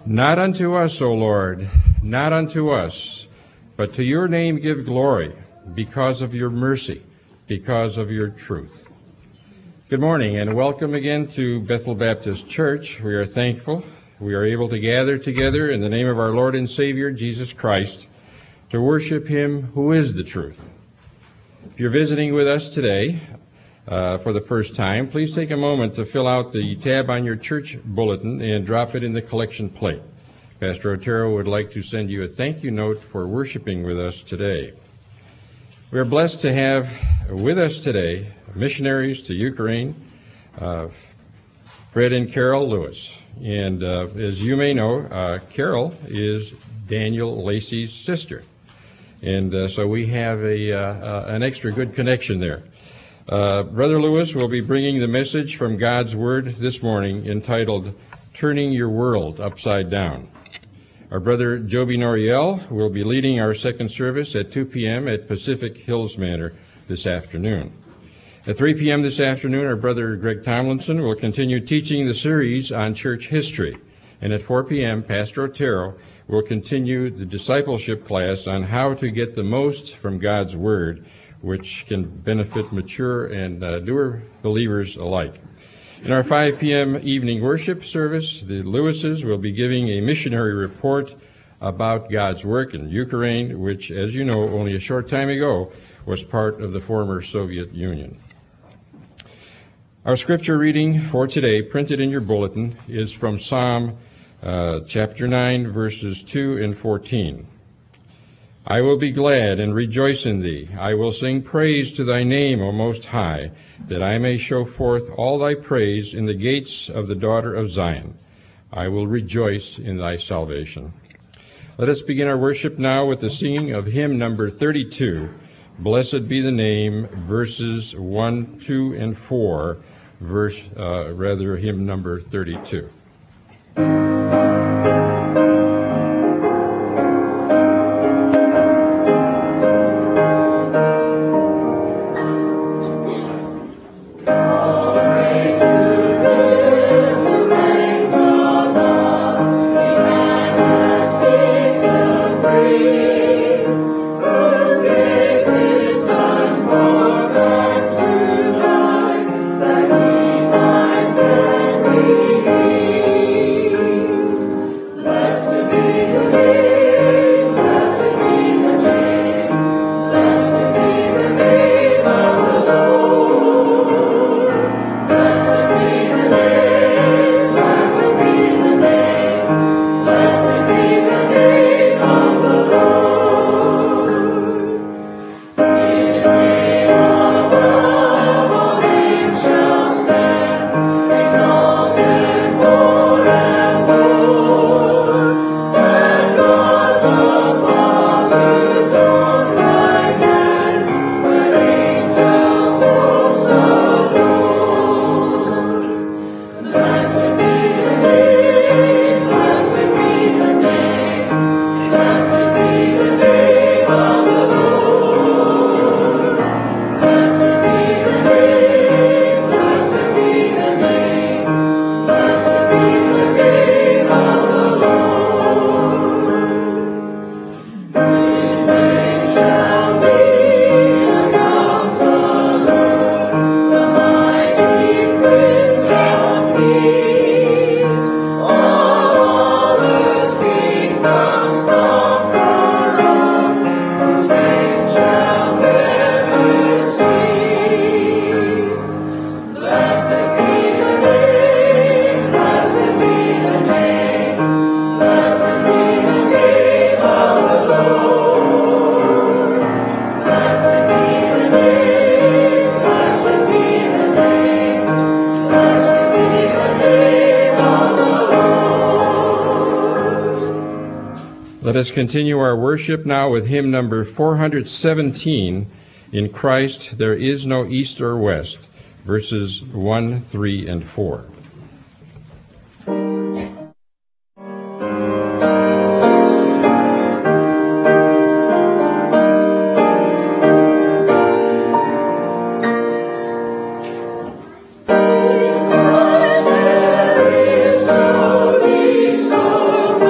Not unto us, O Lord, not unto us, but to your name give glory, because of your mercy, because of your truth. Good morning, and welcome again to Bethel Baptist Church. We are thankful we are able to gather together in the name of our Lord and Savior, Jesus Christ, to worship him who is the truth. If you're visiting with us today for the first time, please take a moment to fill out the tab on your church bulletin and drop it in the collection plate. Pastor Otero would like to send you a thank you note for worshiping with us today. We are blessed to have with us today missionaries to Ukraine, Fred and Carol Lewis. And as you may know, Carol is Daniel Lacey's sister. And so we have an extra good connection there. Brother Lewis will be bringing the message from God's Word this morning entitled, Turning Your World Upside Down. Our brother Joby Noriel will be leading our second service at 2 p.m. at Pacific Hills Manor this afternoon. At 3 p.m. this afternoon, our brother Greg Tomlinson will continue teaching the series on church history. And at 4 p.m., Pastor Otero will continue the discipleship class on how to get the most from God's Word, which can benefit mature and newer believers alike. In our 5 p.m. evening worship service, the Lewises will be giving a missionary report about God's work in Ukraine, which, as you know, only a short time ago was part of the former Soviet Union. Our scripture reading for today, printed in your bulletin, is from Psalm chapter 9, verses 2 and 14. I will be glad and rejoice in thee. I will sing praise to thy name, O Most High, that I may show forth all thy praise in the gates of the daughter of Zion. I will rejoice in thy salvation. Let us begin our worship now with the singing of hymn number 32, Blessed Be the Name, verses 1, 2, and 4, hymn number 32. Let us continue our worship now with hymn number 417, In Christ There Is No East or West, verses 1, 3, and 4. There is no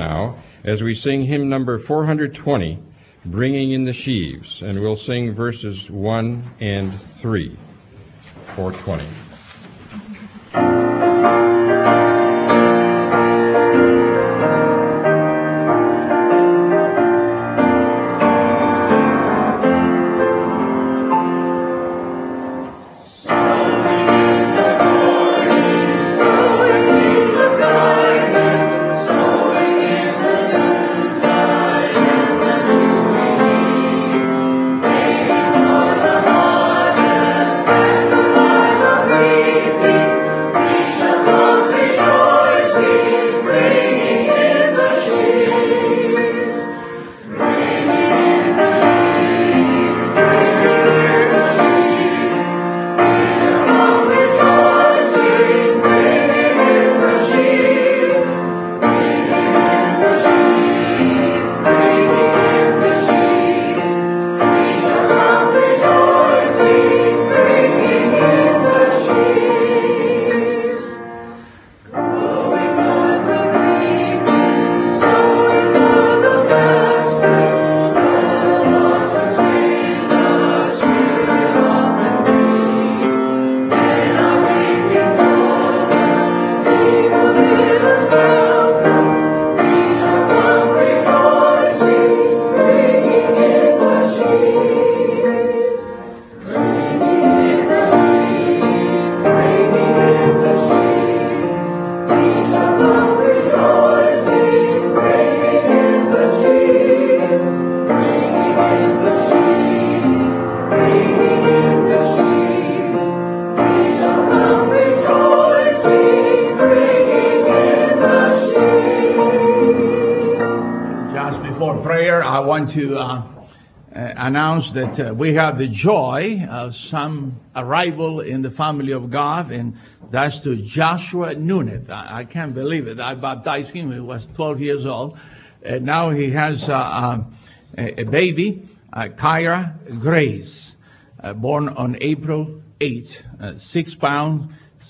now as we sing hymn number 420, Bringing in the Sheaves, and we'll sing verses 1 and 3, 420. To announce that we have the joy of some arrival in the family of God, and that's to Joshua Noonan. I can't believe it. I baptized him when he was 12 years old, and now he has a baby, Kyra Grace, born on April 8, 6 pounds,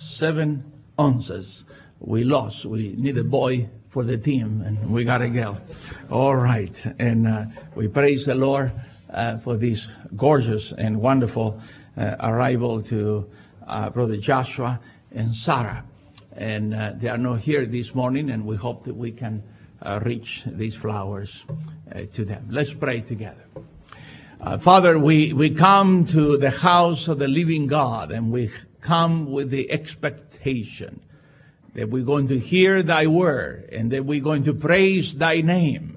7 ounces. We need a boy for the team, and we got a girl. All right, and we praise the Lord for this gorgeous and wonderful arrival to Brother Joshua and Sarah. And they are not here this morning, and we hope that we can reach these flowers to them. Let's pray together. Father, we come to the house of the living God, and we come with the expectation that we're going to hear thy word and that we're going to praise thy name.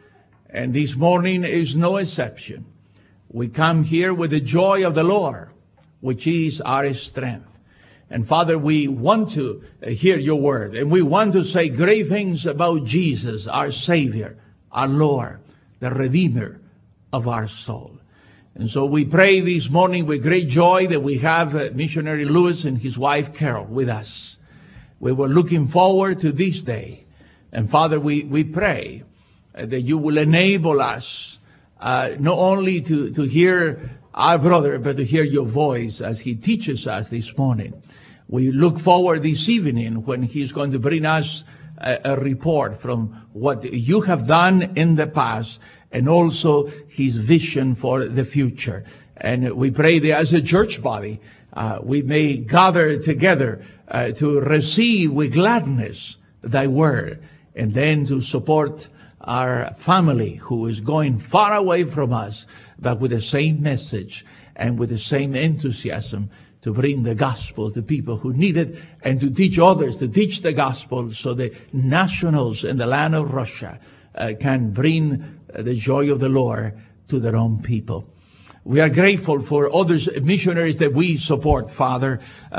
And this morning is no exception. We come here with the joy of the Lord, which is our strength. And Father, we want to hear your word, and we want to say great things about Jesus, our Savior, our Lord, the Redeemer of our soul. And so we pray this morning with great joy that we have Missionary Lewis and his wife Carol with us. We were looking forward to this day. And Father, we pray that you will enable us not only to hear our brother, but to hear your voice as he teaches us this morning. We look forward this evening when he's going to bring us a report from what you have done in the past and also his vision for the future. And we pray that as a church body, we may gather together to receive with gladness thy word, and then to support our family who is going far away from us, but with the same message and with the same enthusiasm to bring the gospel to people who need it, and to teach others to teach the gospel, so the nationals in the land of Russia can bring the joy of the Lord to their own people. We are grateful for other missionaries that we support, Father,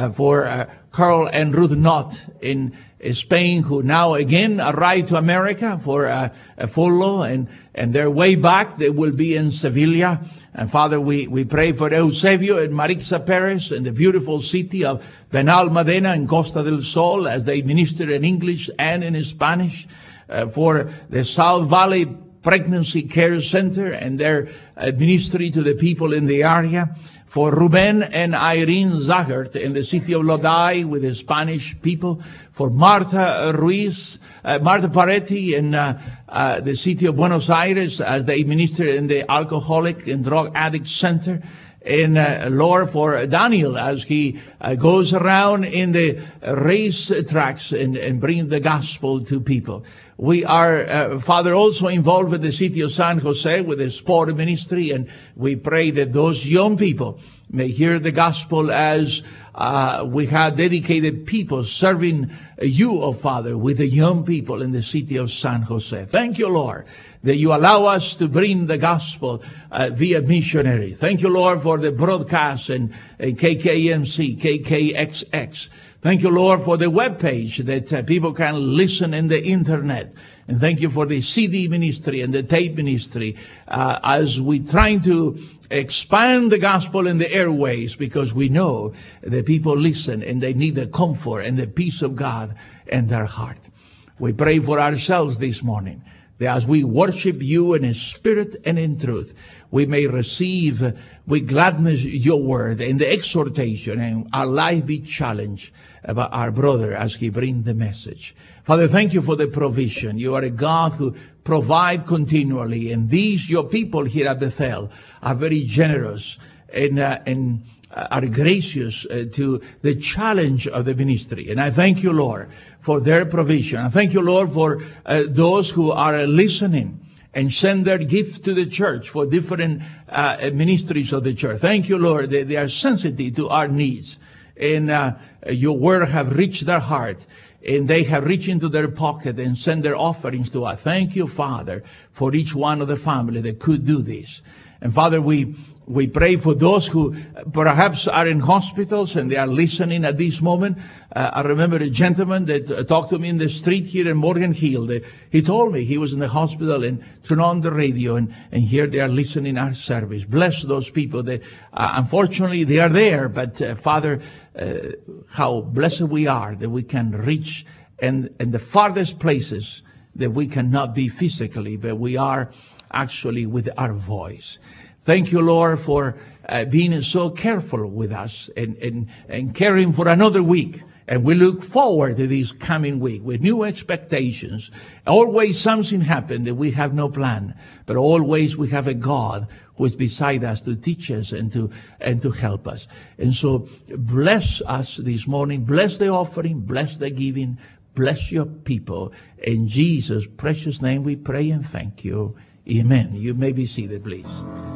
for Carl and Ruth Knott in Spain, who now again arrived to America for a follow, and their way back they will be in Sevilla. And Father, we pray for Eusebio and Maritza Perez in the beautiful city of Benalmádena in Costa del Sol, as they minister in English and in Spanish. For the South Valley Pregnancy Care Center and their ministry to the people in the area. For Ruben and Irene Zagert in the city of Lodi with the Spanish people. For Martha Paretti in the city of Buenos Aires as they minister in the Alcoholic and Drug Addict Center. And Lord, for Daniel as he goes around in the race tracks and bring the gospel to people. We are, Father, also involved with the city of San Jose with the sport ministry, and we pray that those young people may hear the gospel as we have dedicated people serving you, oh Father, with the young people in the city of San Jose. Thank you, Lord, that you allow us to bring the gospel via missionary. Thank you, Lord, for the broadcast and KKMC, KKXX. Thank you, Lord, for the webpage that people can listen in the internet. And thank you for the CD ministry and the tape ministry as we trying to expand the gospel in the airways, because we know that people listen and they need the comfort and the peace of God in their heart. We pray for ourselves this morning, that as we worship you in spirit and in truth, we may receive with gladness your word and the exhortation, and our life be challenged about our brother as he brings the message. Father, thank you for the provision. You are a God who provide continually, and these your people here at Bethel are very generous and are gracious to the challenge of the ministry. And I thank you, Lord, for their provision. I thank you, Lord, for those who are listening and send their gift to the church for different ministries of the church. Thank you, Lord, that they are sensitive to our needs. And your word have reached their heart, and they have reached into their pocket and sent their offerings to us. Thank you, Father, for each one of the family that could do this. And Father, we pray for those who perhaps are in hospitals and they are listening at this moment. I remember a gentleman that talked to me in the street here in Morgan Hill. He told me he was in the hospital and turned on the radio, and here they are listening our service. Bless those people that unfortunately they are there, but Father, how blessed we are that we can reach in the farthest places that we cannot be physically, but we are actually with our voice. Thank you, Lord, for being so careful with us and caring for another week. And we look forward to this coming week with new expectations. Always something happens that we have no plan, but always we have a God who is beside us to teach us and to help us. And so bless us this morning. Bless the offering. Bless the giving. Bless your people. In Jesus' precious name we pray and thank you. Amen. You may be seated, please.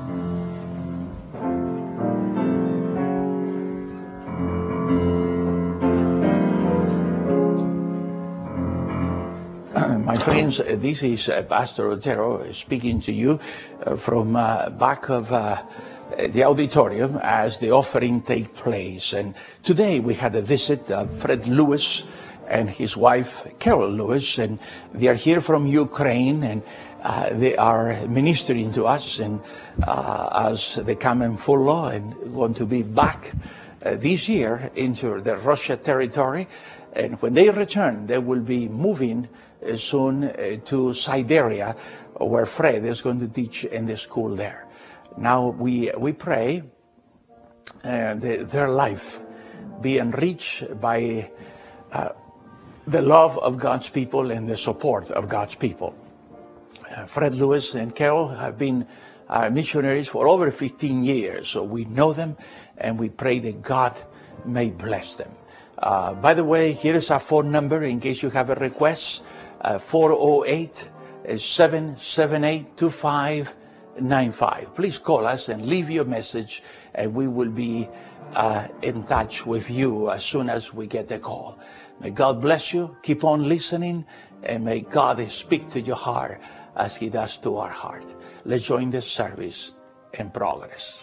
My friends, this is Pastor Otero speaking to you from back of the auditorium as the offering takes place. And today we had a visit of Fred Lewis and his wife Carol Lewis, and they are here from Ukraine, and they are ministering to us, and as they come in full law and want to be back this year into the Russia territory. And when they return, they will be moving soon to Siberia, where Fred is going to teach in the school there. Now we pray their life be enriched by the love of God's people and the support of God's people. Fred Lewis and Carol have been missionaries for over 15 years, so we know them, and we pray that God may bless them. By the way, here is our phone number in case you have a request, 408-778-2595. Please call us and leave your message, and we will be in touch with you as soon as we get the call. May God bless you. Keep on listening, and may God speak to your heart as He does to our heart. Let's join the service in progress.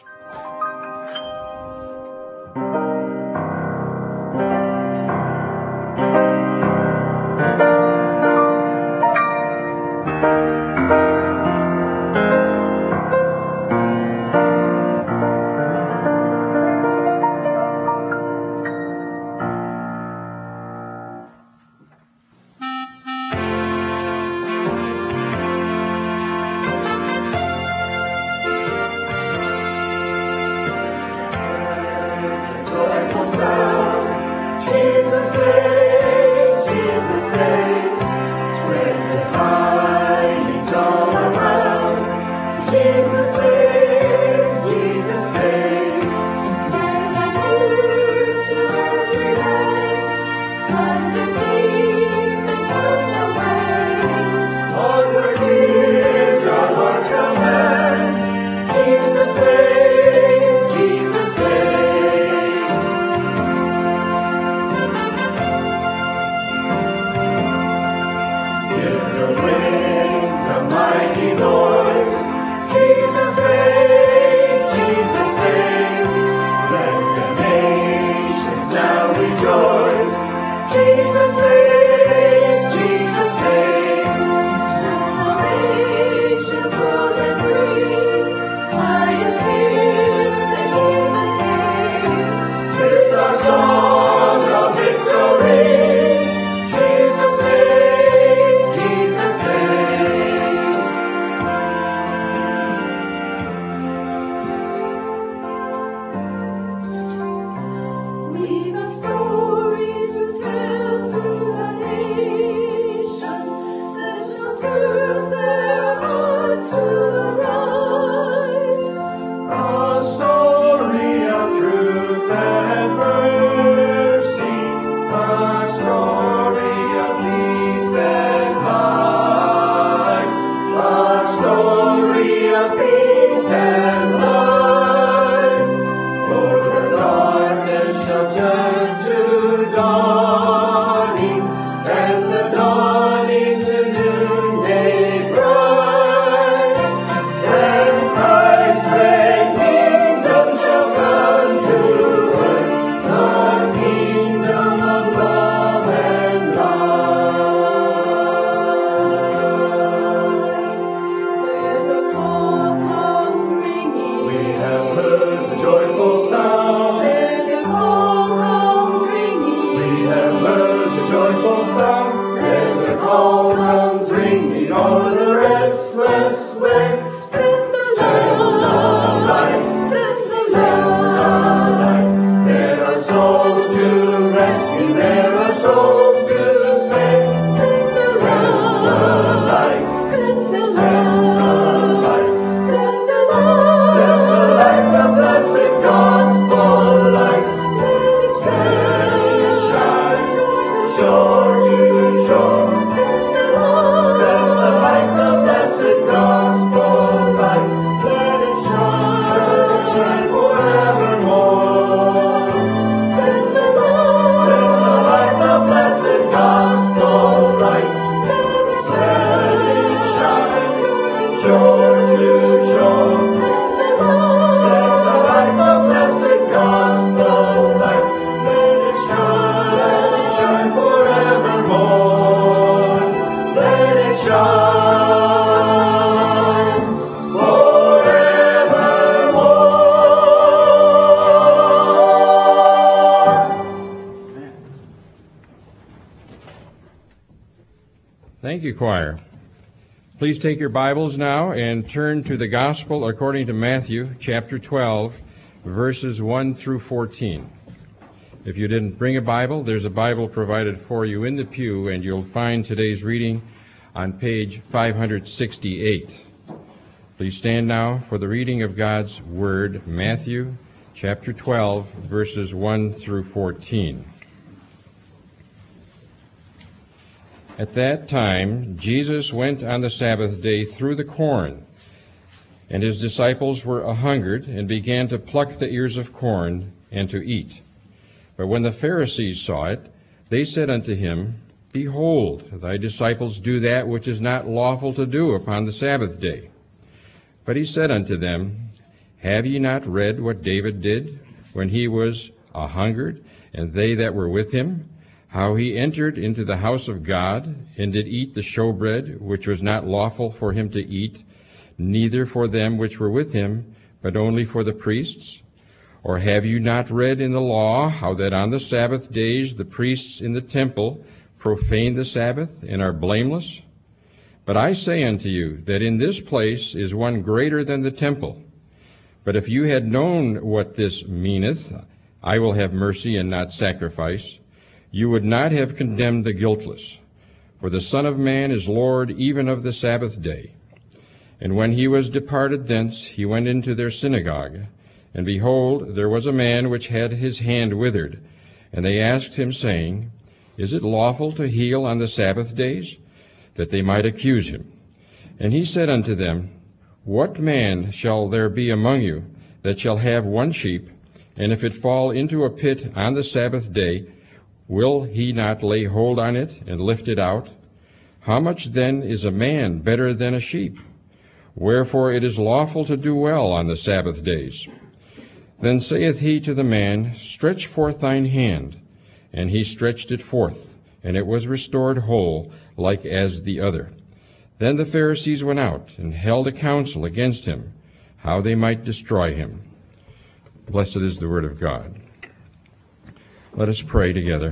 have heard the joyful sound. There's a call comes ringing. We have heard the joyful sound. There's a call comes ringing on the restless way. Send the Send the light. Send the Send the light. There are souls to rescue. There are souls to save. Send the Send the light. Send the Send the light. Send the Send the light, the blessed gospel light. Let it shine, shore to shore. Send the light, the blessed gospel light. Let it shine forevermore. Send the light, the blessed gospel light. Let it shine, shore to shore. Send the light, the blessed gospel light. Let it shine forevermore. Let it shine forevermore. Thank you, choir. Please take your Bibles now and turn to the Gospel according to Matthew, chapter 12, verses 1 through 14. If you didn't bring a Bible, there's a Bible provided for you in the pew, and you'll find today's reading on page 568. Please stand now for the reading of God's Word, Matthew, chapter 12, verses 1 through 14. At that time, Jesus went on the Sabbath day through the corn, and his disciples were a-hungered, and began to pluck the ears of corn, and to eat. But when the Pharisees saw it, they said unto him, Behold, thy disciples do that which is not lawful to do upon the Sabbath day. But he said unto them, Have ye not read what David did, when he was a-hungered, and they that were with him, how he entered into the house of God, and did eat the showbread, which was not lawful for him to eat, neither for them which were with him, but only for the priests? Or have you not read in the law, how that on the Sabbath days the priests in the temple profane the Sabbath, and are blameless? But I say unto you, that in this place is one greater than the temple. But if you had known what this meaneth, I will have mercy and not sacrifice, you would not have condemned the guiltless. For the Son of Man is Lord even of the Sabbath day. And when he was departed thence, he went into their synagogue. And behold, there was a man which had his hand withered. And they asked him, saying, Is it lawful to heal on the Sabbath days? That they might accuse him. And he said unto them, What man shall there be among you that shall have one sheep, and if it fall into a pit on the Sabbath day, will he not lay hold on it and lift it out? How much then is a man better than a sheep? Wherefore it is lawful to do well on the Sabbath days. Then saith he to the man, Stretch forth thine hand. And he stretched it forth, and it was restored whole, like as the other. Then the Pharisees went out, and held a council against him, how they might destroy him. Blessed is the word of God. Let us pray together.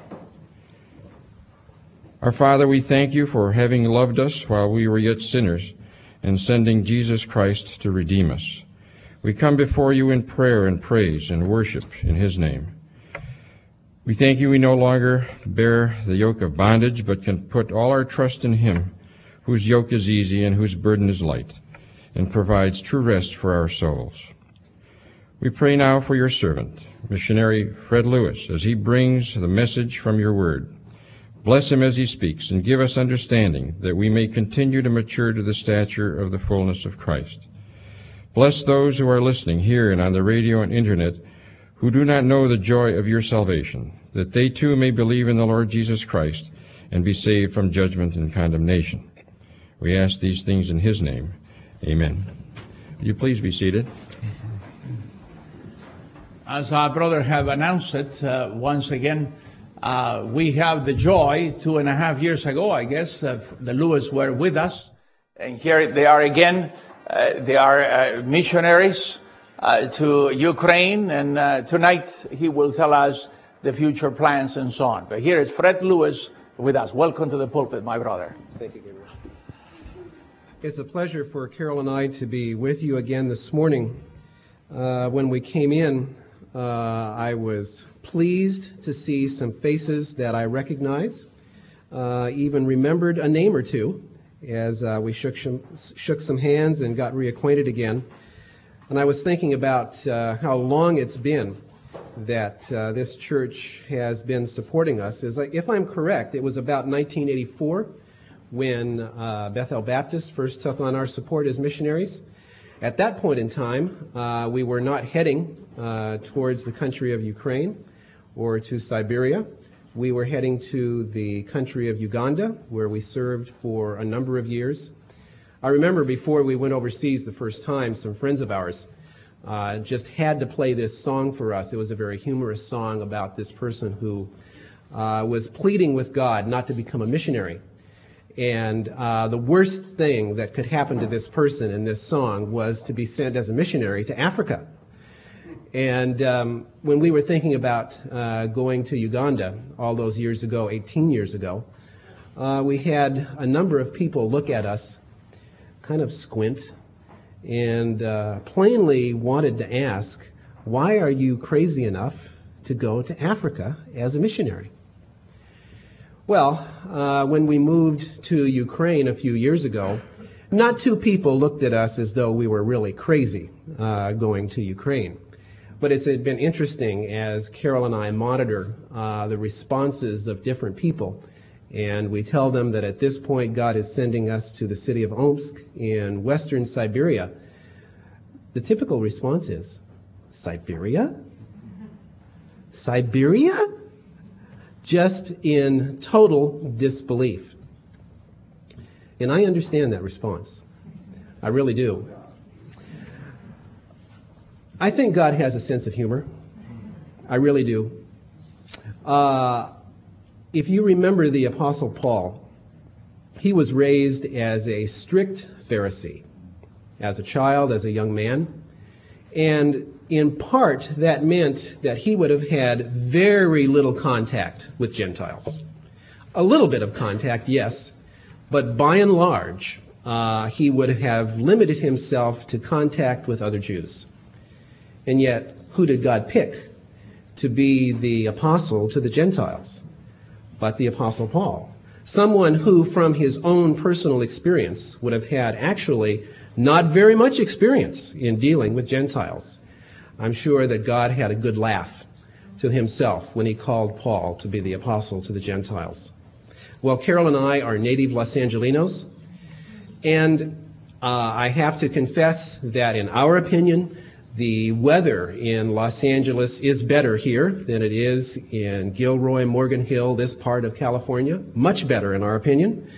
Our Father, we thank you for having loved us while we were yet sinners, and sending Jesus Christ to redeem us. We come before you in prayer and praise and worship in his name. We thank you we no longer bear the yoke of bondage, but can put all our trust in him, whose yoke is easy and whose burden is light, and provides true rest for our souls. We pray now for your servant, missionary Fred Lewis, as he brings the message from your word. Bless him as he speaks, and give us understanding, that we may continue to mature to the stature of the fullness of Christ. Bless those who are listening here and on the radio and internet, who do not know the joy of your salvation, that they too may believe in the Lord Jesus Christ and be saved from judgment and condemnation. We ask these things in his name. Amen. Will you please be seated? As our brother have announced it, once again, we have the joy, 2.5 years ago, I guess, the Lewis were with us. And here they are again. They are missionaries to Ukraine, and tonight he will tell us the future plans and so on. But here is Fred Lewis with us. Welcome to the pulpit, my brother. Thank you, Gabriel. It's a pleasure for Carol and I to be with you again this morning. When we came in, I was pleased to see some faces that I recognize, even remembered a name or two as we shook some hands and got reacquainted again. And I was thinking about how long it's been that this church has been supporting us. If I'm correct, it was about 1984 when Bethel Baptist first took on our support as missionaries. At that point in time, we were not heading towards the country of Ukraine or to Siberia. We were heading to the country of Uganda, where we served for a number of years. I remember before we went overseas the first time, some friends of ours just had to play this song for us. It was a very humorous song about this person who was pleading with God not to become a missionary. And the worst thing that could happen to this person in this song was to be sent as a missionary to Africa. And when we were thinking about going to Uganda all those years ago, 18 years ago, we had a number of people look at us, kind of squint, and plainly wanted to ask, why are you crazy enough to go to Africa as a missionary? Well, when we moved to Ukraine a few years ago, not two people looked at us as though we were really crazy going to Ukraine. But it's been interesting as Carol and I monitor the responses of different people. And we tell them that at this point God is sending us to the city of Omsk in western Siberia. The typical response is, Siberia? Siberia? Just in total disbelief. And I understand that response. I really do. I think God has a sense of humor. I really do. If you remember the Apostle Paul, he was raised as a strict Pharisee, as a child, as a young man. And in part, that meant that he would have had very little contact with Gentiles. A little bit of contact, yes, but by and large, he would have limited himself to contact with other Jews. And yet, who did God pick to be the apostle to the Gentiles? But the Apostle Paul. Someone who, from his own personal experience, would have had actually not very much experience in dealing with Gentiles. I'm sure that God had a good laugh to himself when he called Paul to be the apostle to the Gentiles. Well, Carol and I are native Los Angelinos, and I have to confess that in our opinion, the weather in Los Angeles is better here than it is in Gilroy, Morgan Hill, this part of California. Much better in our opinion.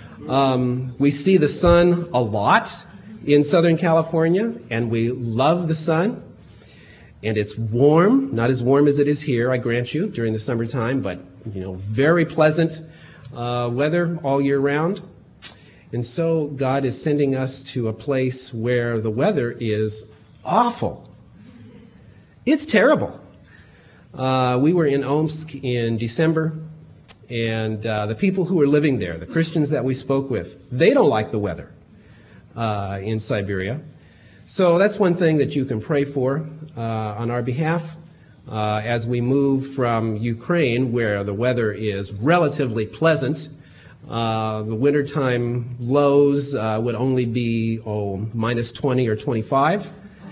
We see the sun a lot in Southern California, and we love the sun. And it's warm, not as warm as it is here, I grant you, during the summertime, but very pleasant weather all year round. And so God is sending us to a place where the weather is awful. It's terrible. We were in Omsk in December, and the people who were living there, the Christians that we spoke with, they don't like the weather in Siberia. So that's one thing that you can pray for on our behalf as we move from Ukraine, where the weather is relatively pleasant. The wintertime lows would only be minus 20 or 25.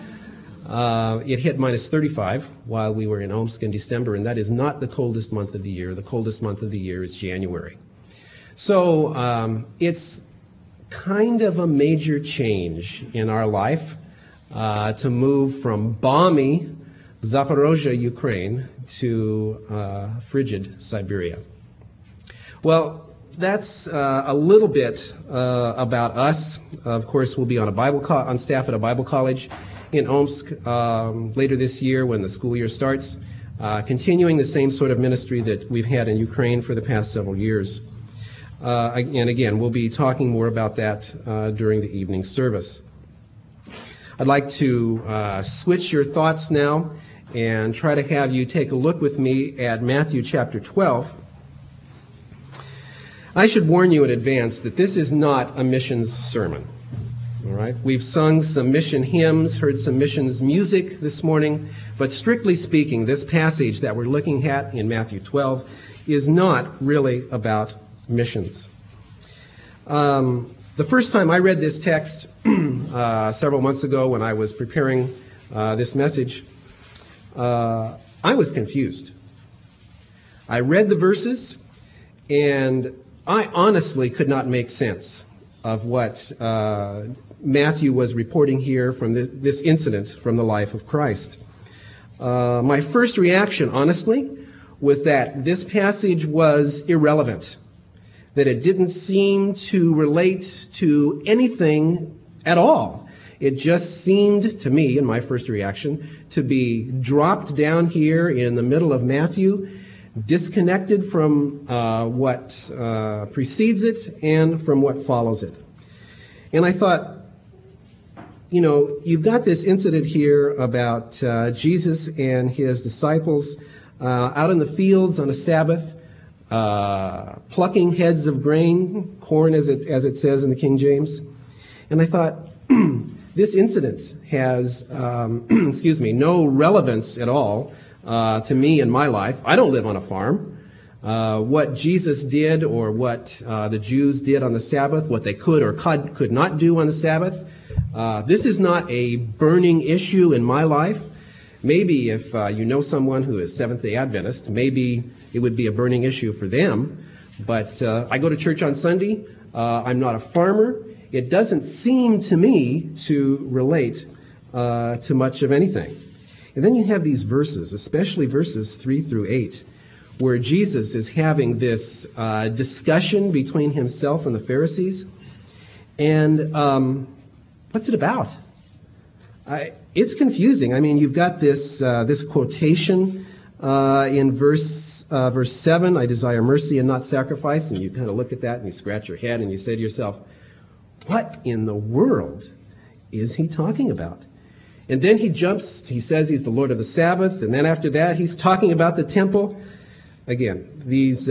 It hit minus 35 while we were in Omsk in December, and that is not the coldest month of the year. The coldest month of the year is January. So it's kind of a major change in our life to move from balmy Zaporozhye, Ukraine, to frigid Siberia. Well, that's a little bit about us. Of course, we'll be on staff at a Bible college in Omsk later this year when the school year starts, continuing the same sort of ministry that we've had in Ukraine for the past several years. And again, we'll be talking more about that during the evening service. I'd like to switch your thoughts now and try to have you take a look with me at Matthew chapter 12. I should warn you in advance that this is not a missions sermon. All right? We've sung some mission hymns, heard some missions music this morning, but strictly speaking, this passage that we're looking at in Matthew 12 is not really about missions. The first time I read this text several months ago when I was preparing this message, I was confused. I read the verses, and I honestly could not make sense of what Matthew was reporting here from this incident from the life of Christ. My first reaction, honestly, was that this passage was irrelevant, that it didn't seem to relate to anything at all. It just seemed to me, in my first reaction, to be dropped down here in the middle of Matthew, disconnected from what precedes it and from what follows it. And I thought, you know, you've got this incident here about Jesus and his disciples out in the fields on a Sabbath, plucking heads of grain, corn as it says in the King James. And I thought, this incident has, no relevance at all to me in my life. I don't live on a farm. What Jesus did or what the Jews did on the Sabbath, what they could or could not do on the Sabbath, this is not a burning issue in my life. Maybe if you know someone who is Seventh-day Adventist, maybe it would be a burning issue for them. But I go to church on Sunday. I'm not a farmer. It doesn't seem to me to relate to much of anything. And then you have these verses, especially verses 3 through 8, where Jesus is having this discussion between himself and the Pharisees. And what's it about? It's confusing. I mean, you've got this quotation in verse 7, I desire mercy and not sacrifice. And you kind of look at that and you scratch your head and you say to yourself, what in the world is he talking about? And then he says he's the Lord of the Sabbath, and then after that he's talking about the temple. Again, these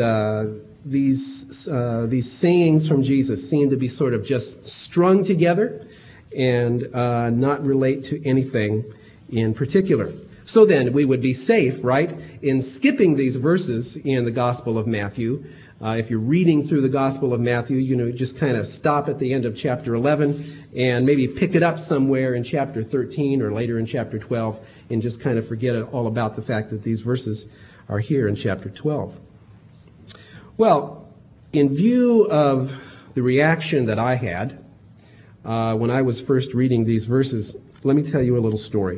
sayings from Jesus seem to be sort of just strung together and not relate to anything in particular. So then we would be safe, right, in skipping these verses in the Gospel of Matthew. If you're reading through the Gospel of Matthew, just kind of stop at the end of chapter 11 and maybe pick it up somewhere in chapter 13 or later in chapter 12 and just kind of forget all about the fact that these verses are here in chapter 12. Well, in view of the reaction that I had when I was first reading these verses, let me tell you a little story.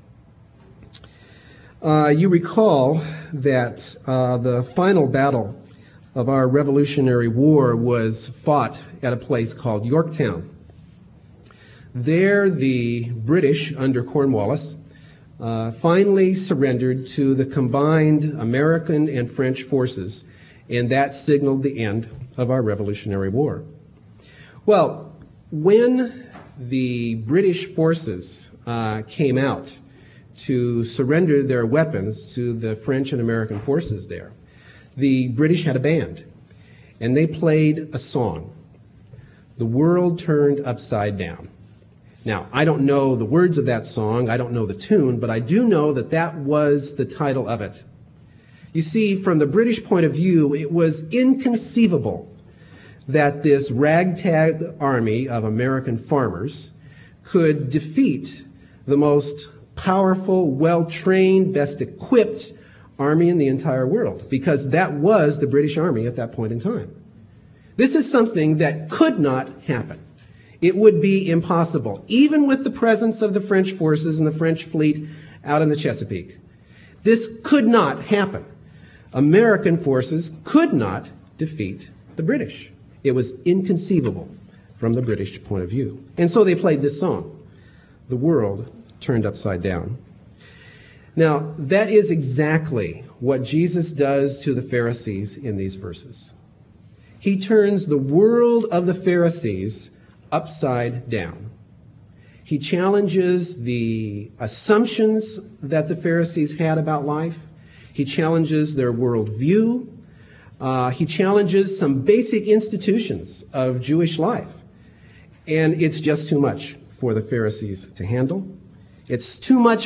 You recall that the final battle of our Revolutionary War was fought at a place called Yorktown. There, the British, under Cornwallis, finally surrendered to the combined American and French forces, and that signaled the end of our Revolutionary War. Well, when the British forces came out to surrender their weapons to the French and American forces there, the British had a band, and they played a song, "The World Turned Upside Down." Now, I don't know the words of that song, I don't know the tune, but I do know that that was the title of it. You see, from the British point of view, it was inconceivable that this ragtag army of American farmers could defeat the most powerful, well-trained, best equipped army in the entire world, because that was the British Army at that point in time. This is something that could not happen. It would be impossible, even with the presence of the French forces and the French fleet out in the Chesapeake. This could not happen. American forces could not defeat the British. It was inconceivable from the British point of view. And so they played this song, "The World Turned Upside Down." Now, that is exactly what Jesus does to the Pharisees in these verses. He turns the world of the Pharisees upside down. He challenges the assumptions that the Pharisees had about life. He challenges their worldview. He challenges some basic institutions of Jewish life. And it's just too much for the Pharisees to handle. It's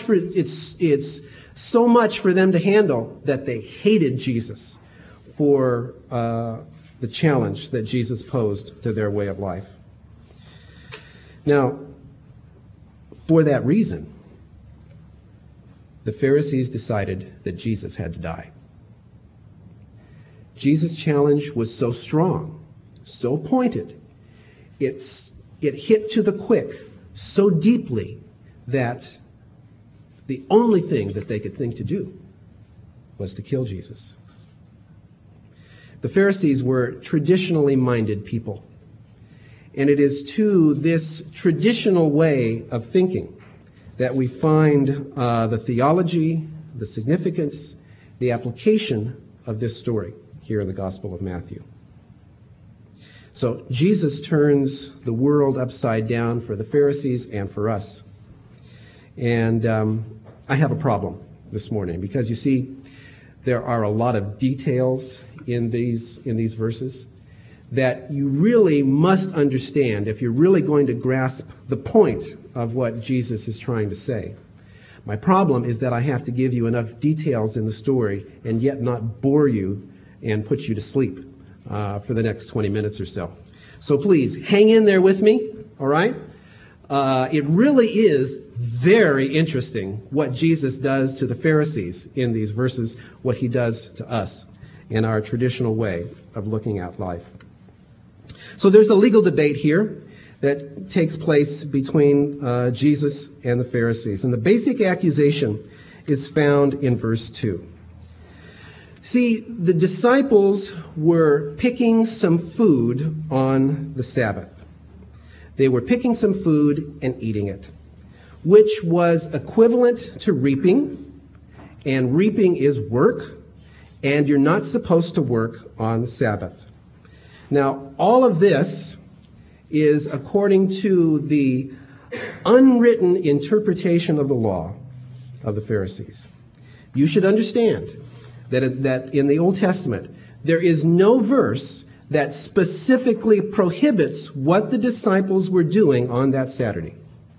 so much for them to handle that they hated Jesus for the challenge that Jesus posed to their way of life. Now, for that reason, the Pharisees decided that Jesus had to die. Jesus' challenge was so strong, so pointed, it hit to the quick so deeply that the only thing that they could think to do was to kill Jesus. The Pharisees were traditionally minded people. And it is to this traditional way of thinking that we find the theology, the significance, the application of this story here in the Gospel of Matthew. So Jesus turns the world upside down for the Pharisees and for us. And I have a problem this morning because, you see, there are a lot of details in these verses that you really must understand if you're really going to grasp the point of what Jesus is trying to say. My problem is that I have to give you enough details in the story and yet not bore you and put you to sleep for the next 20 minutes or so. So please, hang in there with me, all right? It really is very interesting what Jesus does to the Pharisees in these verses, what he does to us in our traditional way of looking at life. So there's a legal debate here that takes place between Jesus and the Pharisees. And the basic accusation is found in verse 2. See, the disciples were picking some food on the Sabbath. They were picking some food and eating it, which was equivalent to reaping. And reaping is work, and you're not supposed to work on the Sabbath. Now, all of this is according to the unwritten interpretation of the law of the Pharisees. You should understand that in the Old Testament, there is no verse that specifically prohibits what the disciples were doing on that Saturday.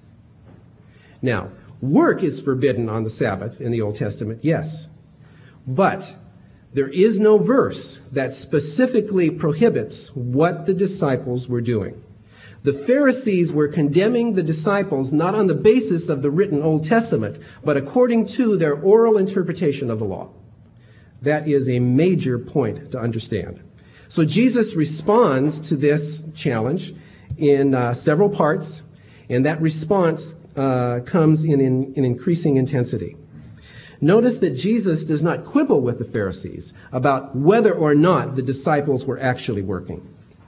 Now, work is forbidden on the Sabbath in the Old Testament, yes. But there is no verse that specifically prohibits what the disciples were doing. The Pharisees were condemning the disciples not on the basis of the written Old Testament, but according to their oral interpretation of the law. That is a major point to understand. So Jesus responds to this challenge in several parts, and that response comes in increasing intensity. Notice that Jesus does not quibble with the Pharisees about whether or not the disciples were actually working.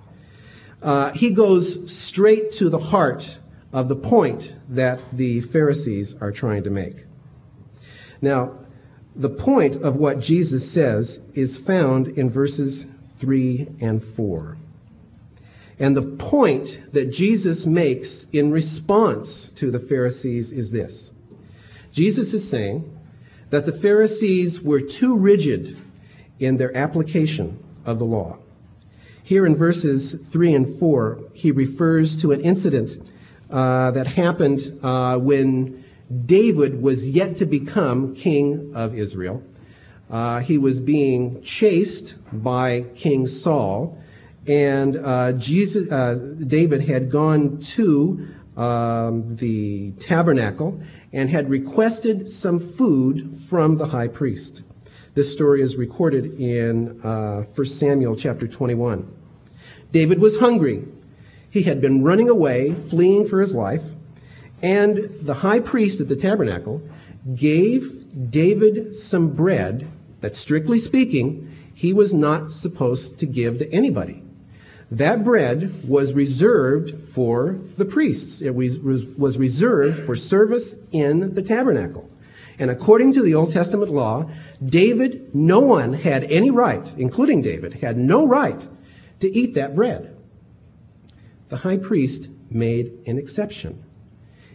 He goes straight to the heart of the point that the Pharisees are trying to make. Now, the point of what Jesus says is found in verses 3 and 4. And the point that Jesus makes in response to the Pharisees is this. Jesus is saying that the Pharisees were too rigid in their application of the law. Here in verses 3 and 4, he refers to an incident that happened when David was yet to become king of Israel. He was being chased by King Saul, and David had gone to the tabernacle and had requested some food from the high priest. This story is recorded in 1 Samuel chapter 21. David was hungry. He had been running away, fleeing for his life, and the high priest at the tabernacle gave David some bread that, strictly speaking, he was not supposed to give to anybody. That bread was reserved for the priests. It was reserved for service in the tabernacle. And according to the Old Testament law, no one had any right, including David, had no right to eat that bread. The high priest made an exception.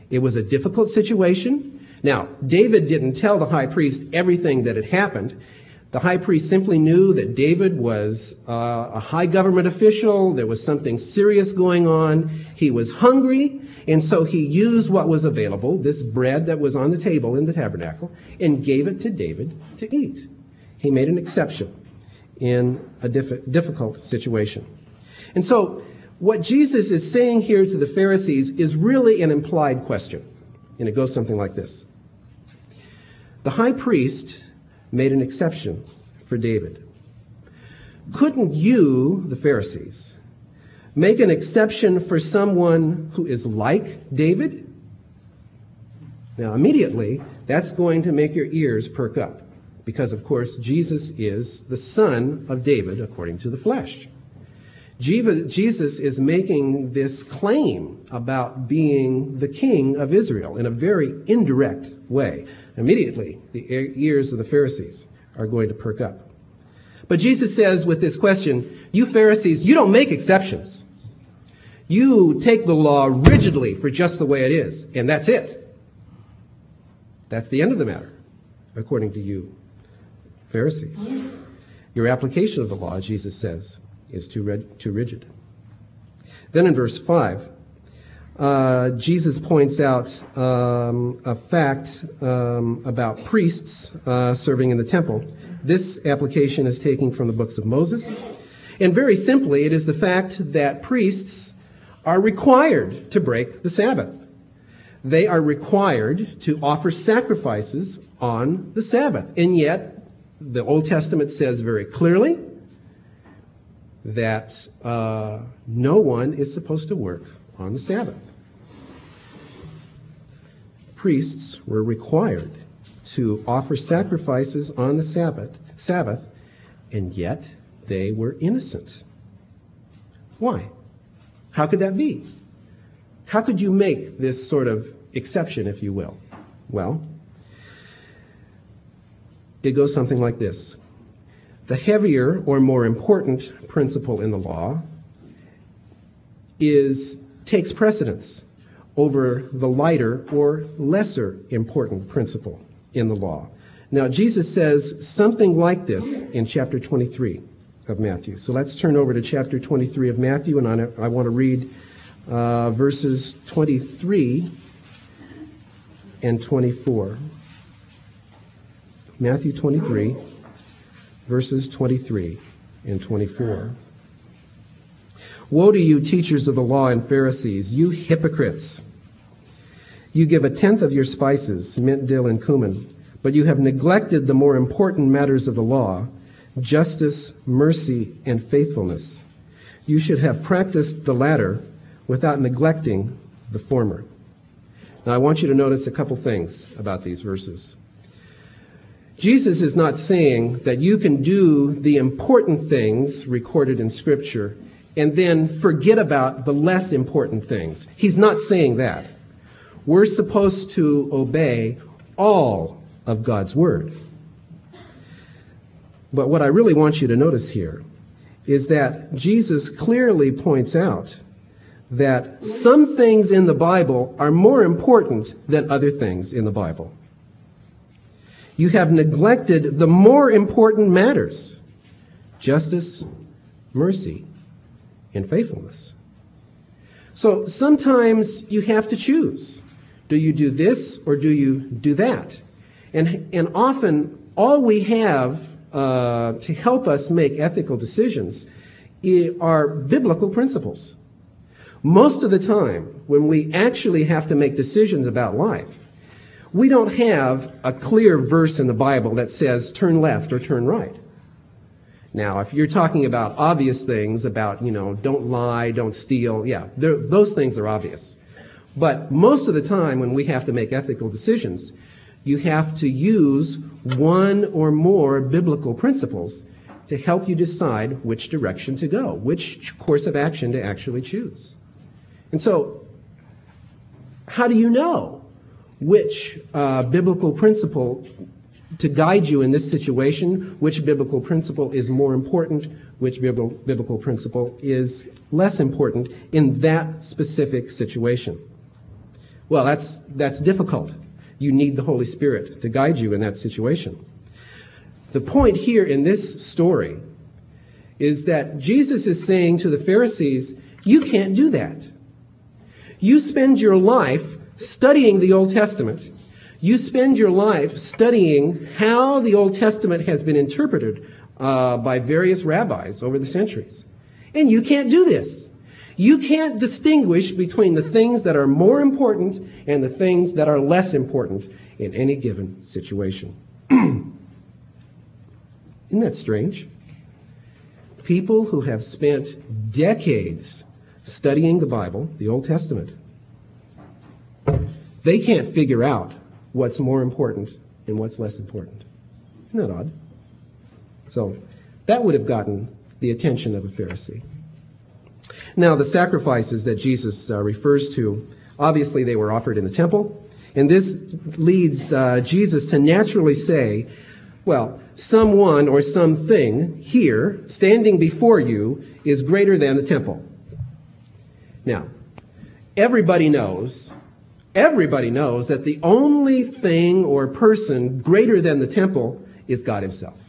It was a difficult situation. Now, David didn't tell the high priest everything that had happened. The high priest simply knew that David was a high government official. There was something serious going on. He was hungry, and so he used what was available, this bread that was on the table in the tabernacle, and gave it to David to eat. He made an exception in a difficult situation. And so what Jesus is saying here to the Pharisees is really an implied question, and it goes something like this. The high priest made an exception for David. Couldn't you, the Pharisees, make an exception for someone who is like David? Now, immediately, that's going to make your ears perk up, because, of course, Jesus is the son of David according to the flesh. Jesus is making this claim about being the king of Israel in a very indirect way. Immediately, the ears of the Pharisees are going to perk up. But Jesus says with this question, you Pharisees, you don't make exceptions. You take the law rigidly for just the way it is, and that's it. That's the end of the matter, according to you Pharisees. Your application of the law, Jesus says, is too rigid. Then in verse 5, Jesus points out a fact about priests serving in the temple. This application is taken from the books of Moses. And very simply, it is the fact that priests are required to break the Sabbath. They are required to offer sacrifices on the Sabbath. And yet, the Old Testament says very clearly that no one is supposed to work on the Sabbath. Priests were required to offer sacrifices on the Sabbath, and yet they were innocent. Why? How could that be? How could you make this sort of exception, if you will? Well, it goes something like this. The heavier or more important principle in the law takes precedence over the lighter or lesser important principle in the law. Now, Jesus says something like this in chapter 23 of Matthew. So let's turn over to chapter 23 of Matthew, and I want to read verses 23 and 24. Matthew 23, verses 23 and 24. Woe to you, teachers of the law and Pharisees, you hypocrites! You give a tenth of your spices, mint, dill, and cumin, but you have neglected the more important matters of the law, justice, mercy, and faithfulness. You should have practiced the latter without neglecting the former. Now, I want you to notice a couple things about these verses. Jesus is not saying that you can do the important things recorded in Scripture and then forget about the less important things. He's not saying that. We're supposed to obey all of God's Word. But what I really want you to notice here is that Jesus clearly points out that some things in the Bible are more important than other things in the Bible. You have neglected the more important matters: justice, mercy, and faithfulness. So sometimes you have to choose. Do you do this or do you do that? And often all we have to help us make ethical decisions are biblical principles. Most of the time, when we actually have to make decisions about life, we don't have a clear verse in the Bible that says turn left or turn right. Now, if you're talking about obvious things about, don't lie, don't steal, those things are obvious. But most of the time when we have to make ethical decisions, you have to use one or more biblical principles to help you decide which direction to go, which course of action to actually choose. And so, how do you know which biblical principle to guide you in this situation, which biblical principle is more important, which biblical principle is less important in that specific situation? Well, that's difficult. You need the Holy Spirit to guide you in that situation. The point here in this story is that Jesus is saying to the Pharisees, you can't do that. You spend your life studying the Old Testament. You spend your life studying how the Old Testament has been interpreted by various rabbis over the centuries. And you can't do this. You can't distinguish between the things that are more important and the things that are less important in any given situation. Isn't that strange? People who have spent decades studying the Bible, the Old Testament, they can't figure out what's more important and what's less important. Isn't that odd? So that would have gotten the attention of a Pharisee. Now, the sacrifices that Jesus refers to, obviously they were offered in the temple. And this leads Jesus to naturally say, well, someone or something here standing before you is greater than the temple. Now, everybody knows that the only thing or person greater than the temple is God himself.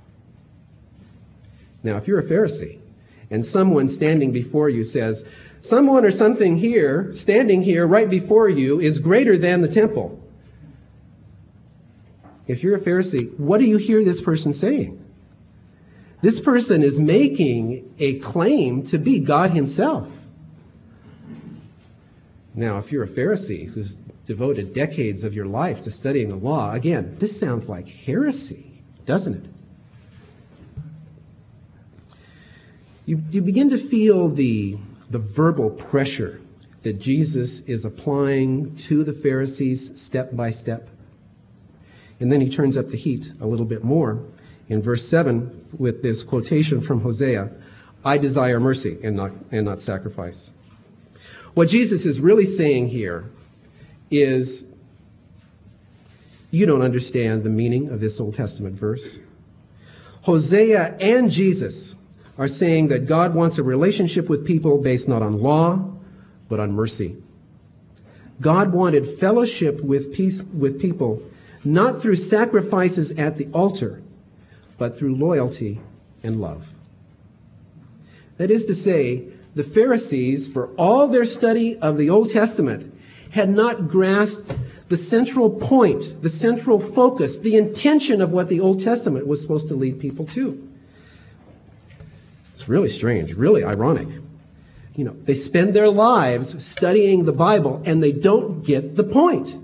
Now, if you're a Pharisee and someone standing before you says, someone or something here, standing here right before you, is greater than the temple. If you're a Pharisee, what do you hear this person saying? This person is making a claim to be God himself. Now, if you're a Pharisee who's devoted decades of your life to studying the law, again, this sounds like heresy, doesn't it? You begin to feel the verbal pressure that Jesus is applying to the Pharisees step by step. And then he turns up the heat a little bit more in verse 7 with this quotation from Hosea, I desire mercy and not sacrifice. What Jesus is really saying here is, you don't understand the meaning of this Old Testament verse. Hosea and Jesus are saying that God wants a relationship with people based not on law, but on mercy. God wanted fellowship with people, not through sacrifices at the altar, but through loyalty and love. That is to say, the Pharisees, for all their study of the Old Testament, had not grasped the central point, the central focus, the intention of what the Old Testament was supposed to lead people to. It's really strange, really ironic. You know, they spend their lives studying the Bible and they don't get the point.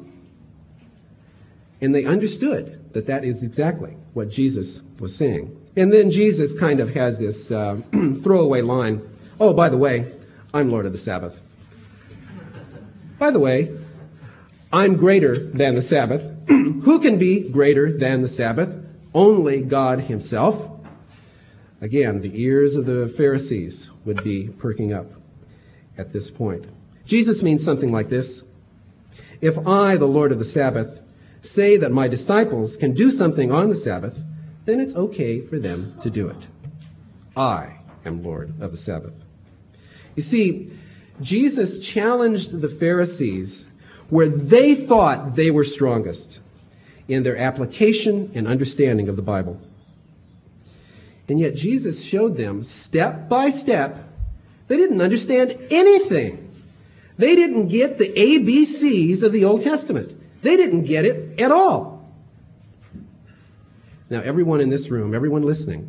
And they understood that that is exactly what Jesus was saying. And then Jesus kind of has this throwaway line, oh, by the way, I'm Lord of the Sabbath. By the way, I'm greater than the Sabbath. Who can be greater than the Sabbath? Only God himself. Again, the ears of the Pharisees would be perking up at this point. Jesus means something like this. If I, the Lord of the Sabbath, say that my disciples can do something on the Sabbath, then it's okay for them to do it. I am Lord of the Sabbath. You see, Jesus challenged the Pharisees where they thought they were strongest in their application and understanding of the Bible. And yet Jesus showed them step by step, they didn't understand anything. They didn't get the ABCs of the Old Testament. They didn't get it at all. Now, everyone in this room, everyone listening,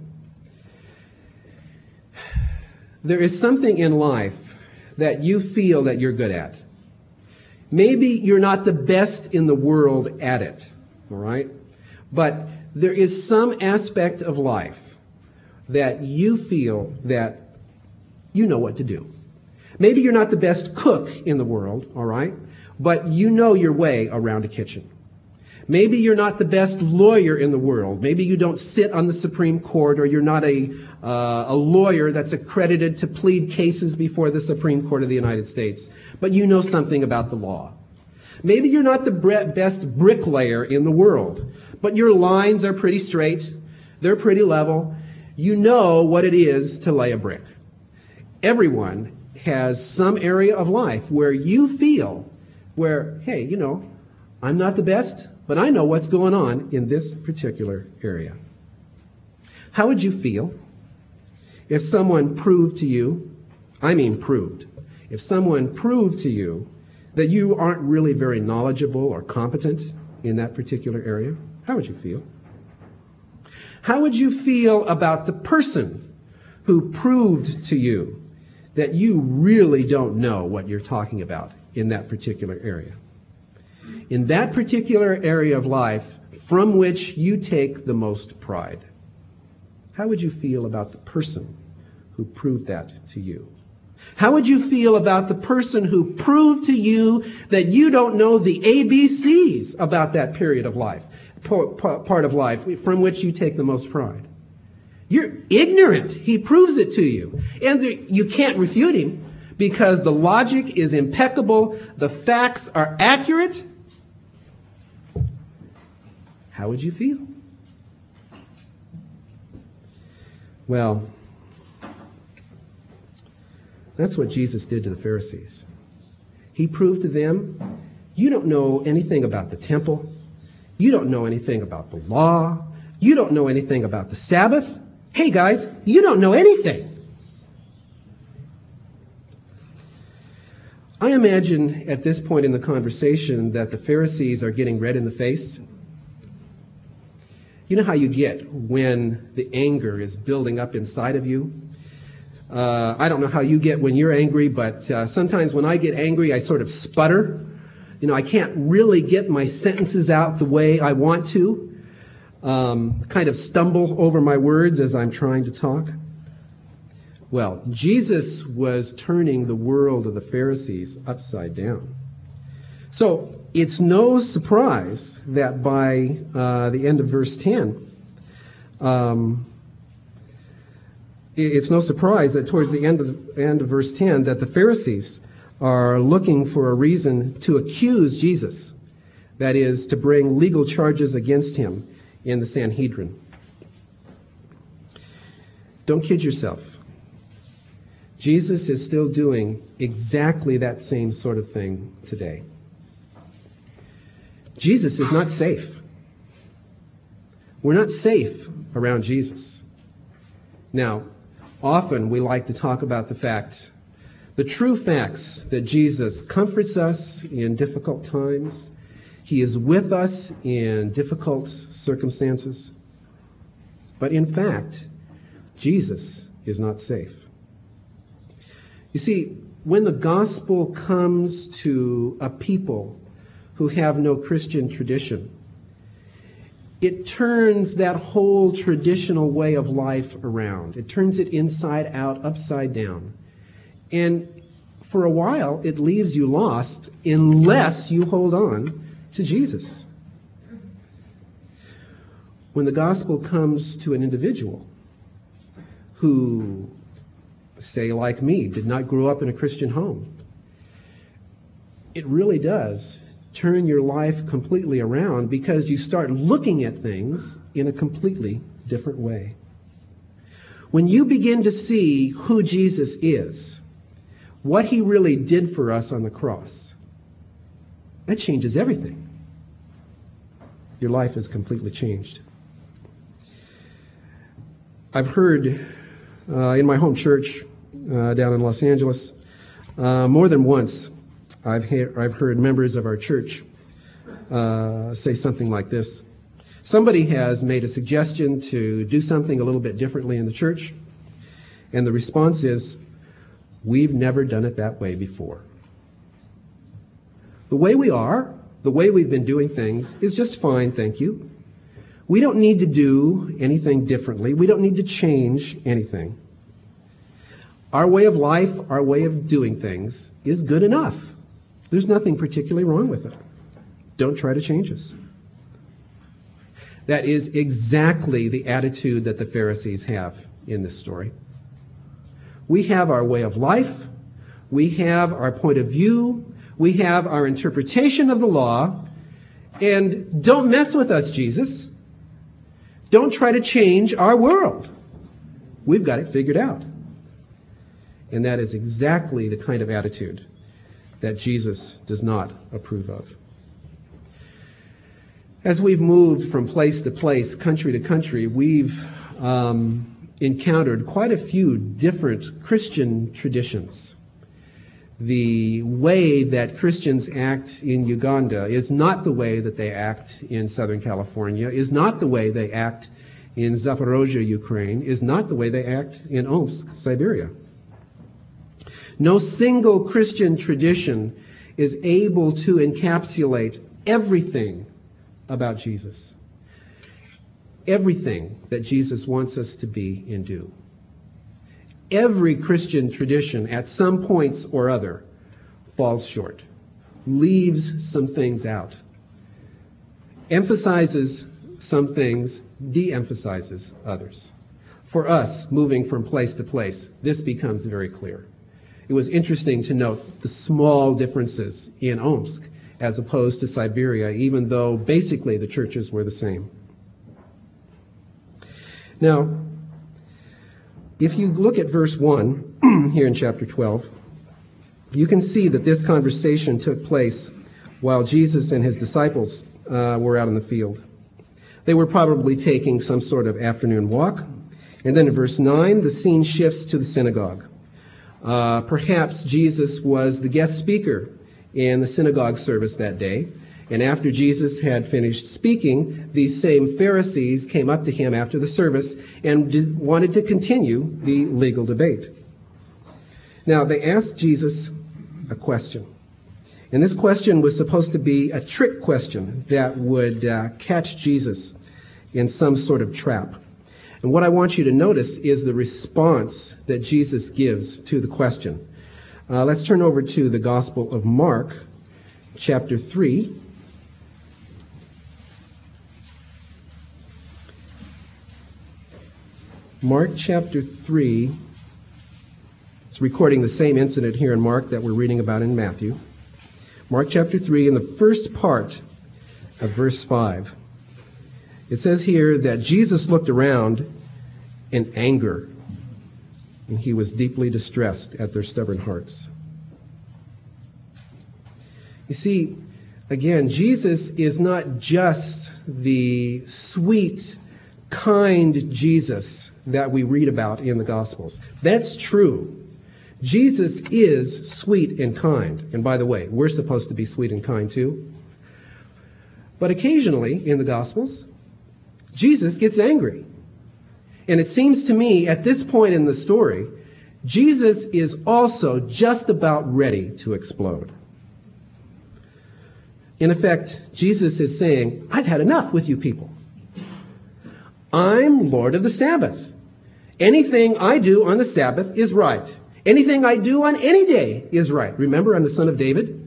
there is something in life that you feel that you're good at. Maybe you're not the best in the world at it, all right? But there is some aspect of life that you feel that you know what to do. Maybe you're not the best cook in the world, all right? But you know your way around a kitchen. Maybe you're not the best lawyer in the world. Maybe you don't sit on the Supreme Court, or you're not a lawyer that's accredited to plead cases before the Supreme Court of the United States. But you know something about the law. Maybe you're not the best bricklayer in the world, but your lines are pretty straight. They're pretty level. You know what it is to lay a brick. Everyone has some area of life where you feel where, hey, I'm not the best, but I know what's going on in this particular area. How would you feel if someone proved to you, if someone proved to you that you aren't really very knowledgeable or competent in that particular area? How would you feel? How would you feel about the person who proved to you that you really don't know what you're talking about in that particular area? In that particular area of life from which you take the most pride. How would you feel about the person who proved that to you? How would you feel about the person who proved to you that you don't know the ABCs about that period of life, part of life from which you take the most pride? You're ignorant. He proves it to you. And you can't refute him because the logic is impeccable. The facts are accurate. How would you feel? Well, that's what Jesus did to the Pharisees. He proved to them, you don't know anything about the temple. You don't know anything about the law. You don't know anything about the Sabbath. Hey guys, you don't know anything. I imagine at this point in the conversation that the Pharisees are getting red in the face. You know how you get when the anger is building up inside of you? I don't know how you get when you're angry, but sometimes when I get angry, I sort of sputter. I can't really get my sentences out the way I want to. Kind of stumble over my words as I'm trying to talk. Well, Jesus was turning the world of the Pharisees upside down. So it's no surprise that by the end of verse 10, it's no surprise that towards the end of verse 10 that the Pharisees are looking for a reason to accuse Jesus. That is, to bring legal charges against him in the Sanhedrin. Don't kid yourself. Jesus is still doing exactly that same sort of thing today. Jesus is not safe. We're not safe around Jesus. Now, often we like to talk about the true facts that Jesus comforts us in difficult times. He is with us in difficult circumstances. But in fact, Jesus is not safe. You see, when the gospel comes to a people who have no Christian tradition, it turns that whole traditional way of life around. It turns it inside out, upside down. And for a while, it leaves you lost unless you hold on to Jesus. When the gospel comes to an individual who, say like me, did not grow up in a Christian home, it really does turn your life completely around because you start looking at things in a completely different way. When you begin to see who Jesus is, what he really did for us on the cross, that changes everything. Your life is completely changed. I've heard in my home church down in Los Angeles, more than once, I've heard members of our church say something like this. Somebody has made a suggestion to do something a little bit differently in the church, and the response is, we've never done it that way before. The way we are, the way we've been doing things, is just fine, thank you. We don't need to do anything differently. We don't need to change anything. Our way of life, our way of doing things is good enough. There's nothing particularly wrong with it. Don't try to change us. That is exactly the attitude that the Pharisees have in this story. We have our way of life. We have our point of view. We have our interpretation of the law. And don't mess with us, Jesus. Don't try to change our world. We've got it figured out. And that is exactly the kind of attitude that Jesus does not approve of. As we've moved from place to place, country to country, we've encountered quite a few different Christian traditions. The way that Christians act in Uganda is not the way that they act in Southern California, is not the way they act in Zaporozhye, Ukraine, is not the way they act in Omsk, Siberia. No single Christian tradition is able to encapsulate everything about Jesus. Everything that Jesus wants us to be and do. Every Christian tradition at some points or other falls short, leaves some things out, emphasizes some things, de-emphasizes others. For us, moving from place to place, this becomes very clear. It was interesting to note the small differences in Omsk as opposed to Siberia, even though basically the churches were the same. Now, if you look at verse 1 here in chapter 12, you can see that this conversation took place while Jesus and his disciples were out in the field. They were probably taking some sort of afternoon walk. And then in verse 9, the scene shifts to the synagogue. Perhaps Jesus was the guest speaker in the synagogue service that day. And after Jesus had finished speaking, these same Pharisees came up to him after the service and wanted to continue the legal debate. Now, they asked Jesus a question. And this question was supposed to be a trick question that would catch Jesus in some sort of trap. And what I want you to notice is the response that Jesus gives to the question. Let's turn over to the Gospel of Mark, chapter 3. Mark chapter 3. It's recording the same incident here in Mark that we're reading about in Matthew. Mark chapter 3, in the first part of verse 5. It says here that Jesus looked around in anger, and he was deeply distressed at their stubborn hearts. You see, again, Jesus is not just the sweet, kind Jesus that we read about in the Gospels. That's true. Jesus is sweet and kind. And by the way, we're supposed to be sweet and kind too. But occasionally in the Gospels, Jesus gets angry. And it seems to me at this point in the story, Jesus is also just about ready to explode. In effect, Jesus is saying, I've had enough with you people. I'm Lord of the Sabbath. Anything I do on the Sabbath is right. Anything I do on any day is right. Remember, I'm the son of David.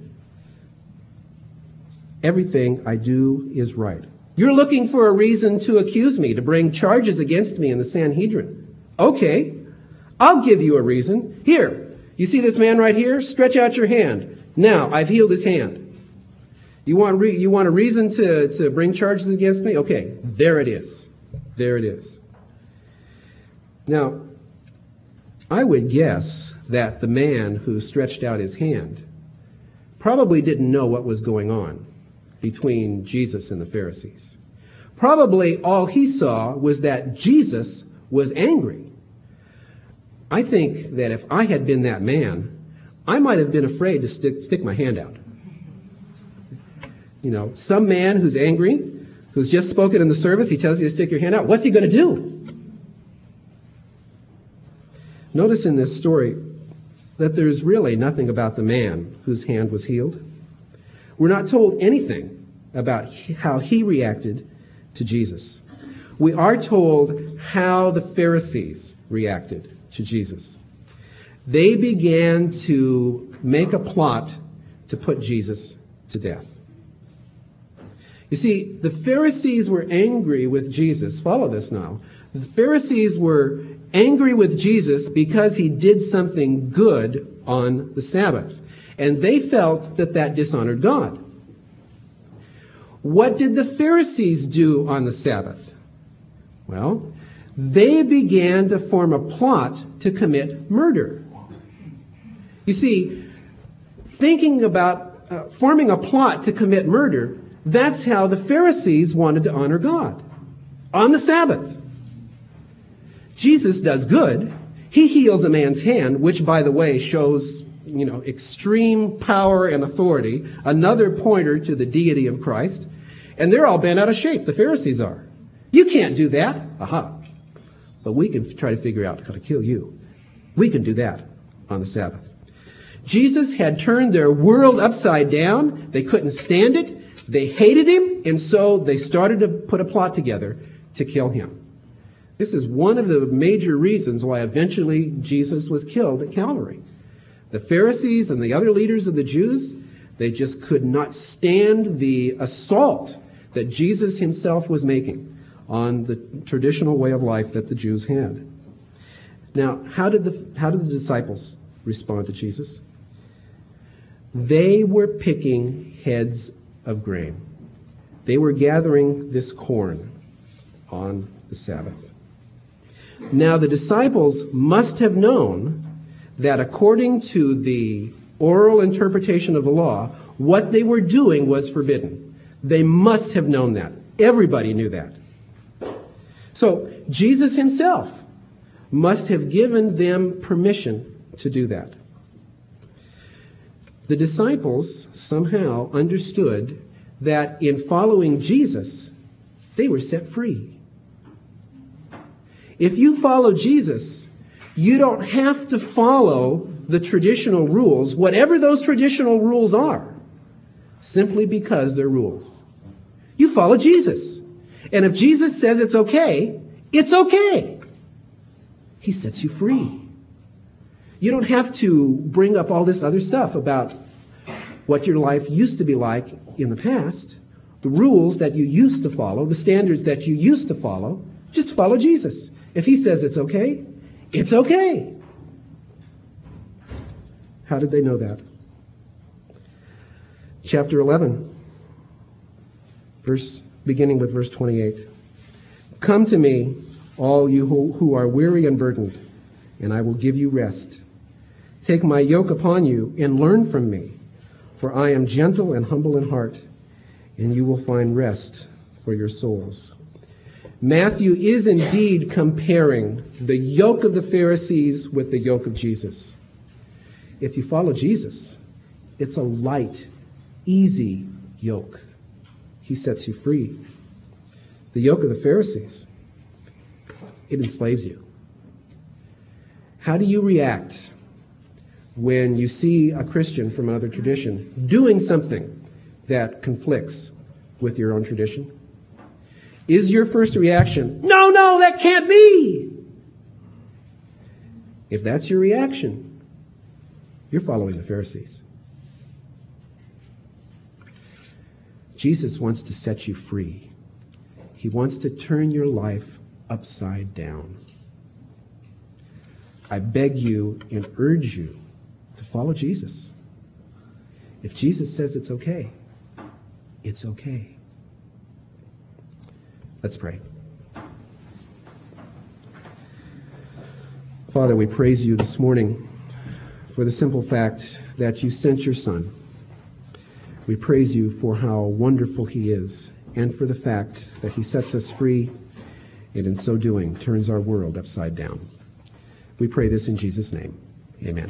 Everything I do is right. You're looking for a reason to accuse me, to bring charges against me in the Sanhedrin. Okay, I'll give you a reason. Here, you see this man right here? Stretch out your hand. Now, I've healed his hand. You want a reason to bring charges against me? Okay, there it is. There it is. Now, I would guess that the man who stretched out his hand probably didn't know what was going on between Jesus and the Pharisees. Probably all he saw was that Jesus was angry. I think that if I had been that man, I might have been afraid to stick my hand out. You know, some man who's angry, who's just spoken in the service, he tells you to stick your hand out. What's he going to do? Notice in this story that there's really nothing about the man whose hand was healed. We're not told anything about how he reacted to Jesus. We are told how the Pharisees reacted to Jesus. They began to make a plot to put Jesus to death. You see, the Pharisees were angry with Jesus. Follow this now. The Pharisees were angry with Jesus because he did something good on the Sabbath. And they felt that that dishonored God. What did the Pharisees do on the Sabbath? Well, they began to form a plot to commit murder. You see, thinking about forming a plot to commit murder, that's how the Pharisees wanted to honor God, on the Sabbath. Jesus does good. He heals a man's hand, which, by the way, shows, extreme power and authority, another pointer to the deity of Christ. And they're all bent out of shape, the Pharisees are. You can't do that. Aha. But we can try to figure out how to kill you. We can do that on the Sabbath. Jesus had turned their world upside down. They couldn't stand it. They hated him, and so they started to put a plot together to kill him. This is one of the major reasons why eventually Jesus was killed at Calvary. The Pharisees and the other leaders of the Jews, they just could not stand the assault that Jesus himself was making on the traditional way of life that the Jews had. Now, how did the disciples respond to Jesus? They were picking heads of grain. They were gathering this corn on the Sabbath. Now, the disciples must have known that according to the oral interpretation of the law, what they were doing was forbidden. They must have known that. Everybody knew that. So, Jesus himself must have given them permission to do that. The disciples somehow understood that in following Jesus, they were set free. If you follow Jesus, you don't have to follow the traditional rules, whatever those traditional rules are, simply because they're rules. You follow Jesus. And if Jesus says it's okay, it's okay. He sets you free. You don't have to bring up all this other stuff about what your life used to be like in the past, the rules that you used to follow, the standards that you used to follow. Just follow Jesus. If he says it's okay, it's okay. How did they know that? Chapter 11, beginning with verse 28. Come to me, all you who are weary and burdened, and I will give you rest. Take my yoke upon you and learn from me, for I am gentle and humble in heart, and you will find rest for your souls. Matthew is indeed comparing the yoke of the Pharisees with the yoke of Jesus. If you follow Jesus, it's a light, easy yoke. He sets you free. The yoke of the Pharisees, it enslaves you. How do you react when you see a Christian from another tradition doing something that conflicts with your own tradition? Is your first reaction, no, that can't be? If that's your reaction, you're following the Pharisees. Jesus wants to set you free. He wants to turn your life upside down. I beg you and urge you to follow Jesus. If Jesus says it's okay, it's okay. Let's pray. Father, we praise you this morning for the simple fact that you sent your Son. We praise you for how wonderful he is, and for the fact that he sets us free, and in so doing turns our world upside down. We pray this in Jesus' name. Amen.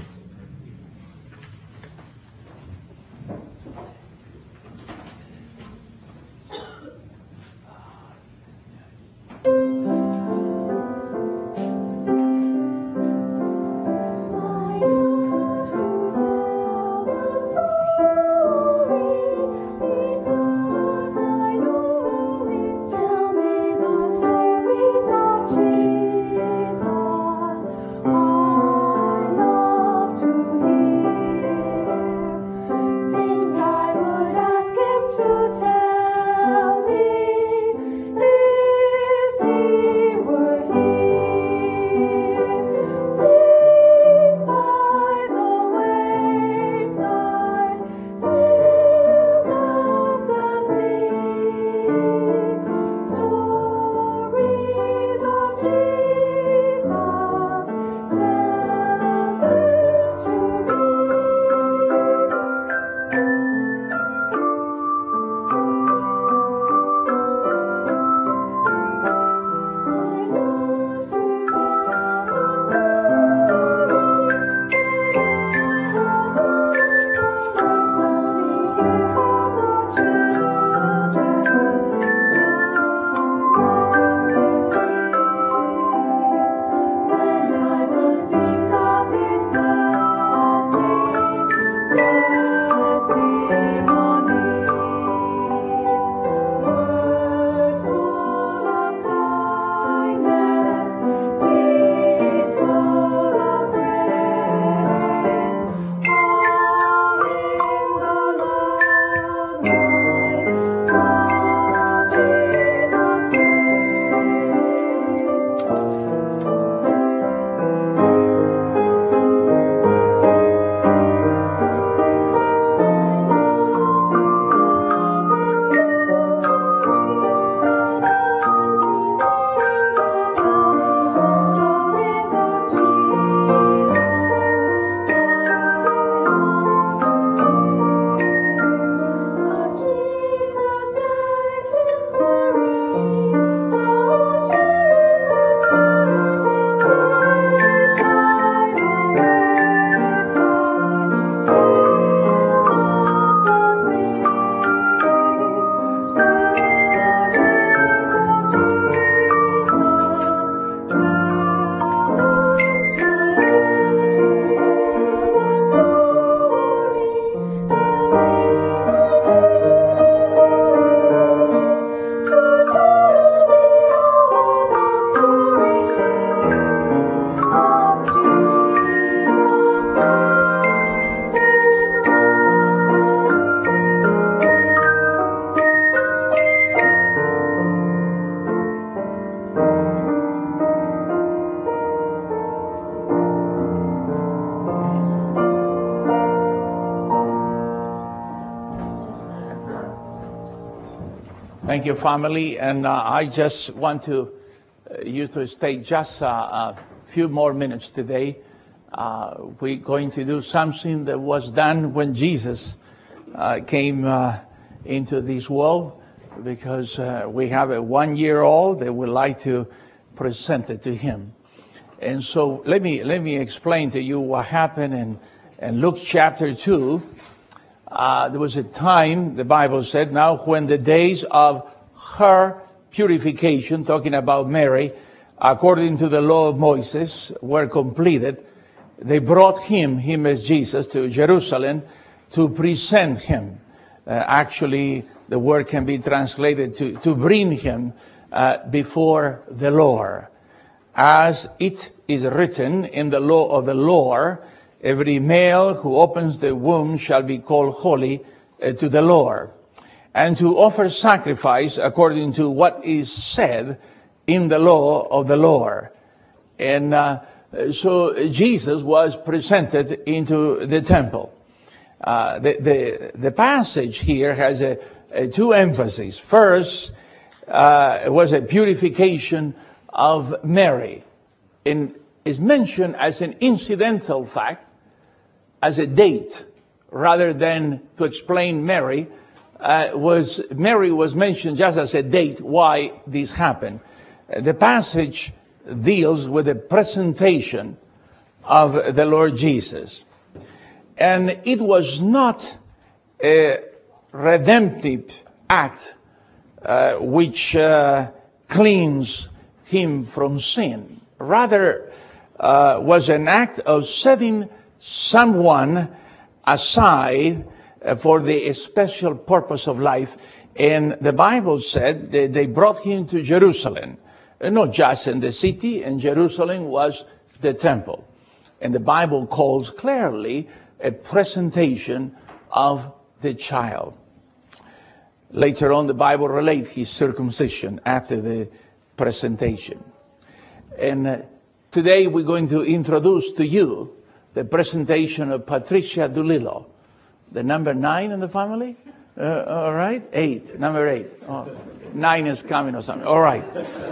Thank you, family. And I just want you to stay just a few more minutes today. We're going to do something that was done when Jesus came into this world, because we have a 1-year-old that would like to present it to him. And so let me explain to you what happened in Luke chapter 2. There was a time, the Bible said, now when the days of her purification, talking about Mary, according to the law of Moses, were completed, they brought him as Jesus, to Jerusalem to present him. Actually, the word can be translated to bring him before the Lord. As it is written in the law of the Lord, every male who opens the womb shall be called holy to the Lord, and to offer sacrifice according to what is said in the law of the Lord. And so Jesus was presented into the temple. The passage here has two emphases. First, it was a purification of Mary, and is mentioned as an incidental fact, as a date, rather than to explain Mary. Mary was mentioned just as a date why this happened. The passage deals with the presentation of the Lord Jesus. And it was not a redemptive act which cleans him from sin. Rather, was an act of setting someone aside for the special purpose of life. And the Bible said that they brought him to Jerusalem, not just in the city, and Jerusalem was the temple. And the Bible calls clearly a presentation of the child. Later on, the Bible relates his circumcision after the presentation. And today we're going to introduce to you the presentation of Patricia Doolittle, the number 9 in the family. All right, 8, number 8. Oh, 9 is coming or something. All right,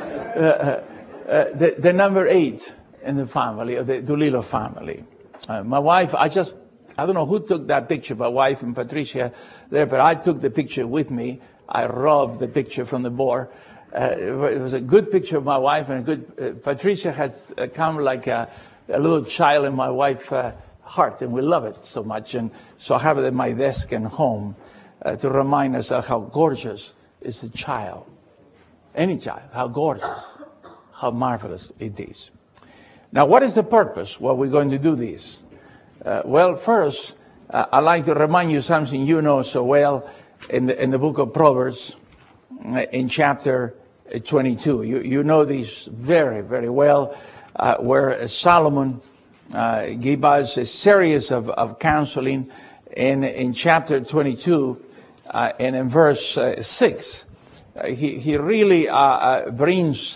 the number 8 in the family, of the Doolittle family. My wife, I don't know who took that picture, my wife and Patricia there, but I took the picture with me. I robbed the picture from the board. It was a good picture of my wife, and a good. Patricia has come like a little child in my wife's heart, and we love it so much. And so I have it at my desk and home to remind us of how gorgeous is a child. Any child, how gorgeous, how marvelous it is. Now, what is the purpose? Well, we're going to do this. Well, first, I'd like to remind you something you know so well in the book of Proverbs, in chapter 22. You know this very, very well, where Solomon gave us a series of counseling in chapter 22 and in verse 6. He really brings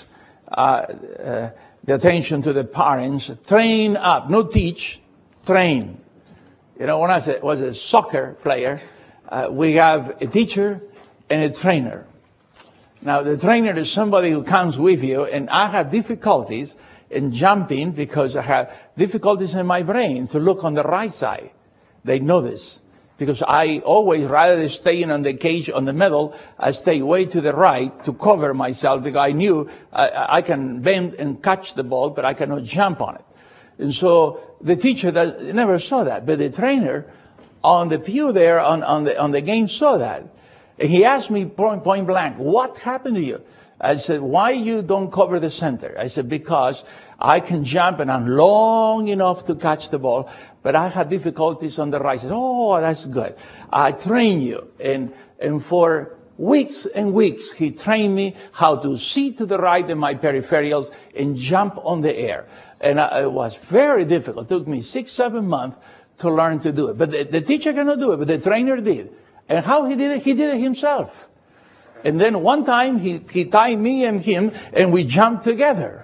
the attention to the parents. Train up, no teach, train. You know, when I was a soccer player, we have a teacher and a trainer. Now, the trainer is somebody who comes with you, and I have difficulties in jumping because I have difficulties in my brain to look on the right side. They know this, because I always, rather than staying on the cage on the middle, I stay way to the right to cover myself, because I knew I can bend and catch the ball, but I cannot jump on it. And so the teacher never saw that, but the trainer on the pew there on the game saw that. And he asked me point blank, what happened to you? I said, why you don't cover the center? I said, because I can jump and I'm long enough to catch the ball, but I have difficulties on the right. I said, oh, that's good. I train you. And for weeks and weeks, he trained me how to see to the right in my peripherals and jump on the air. And it was very difficult. It took me 6-7 months to learn to do it. But the teacher cannot do it, but the trainer did. And how he did it? He did it himself. And then one time he tied me and him, and we jumped together.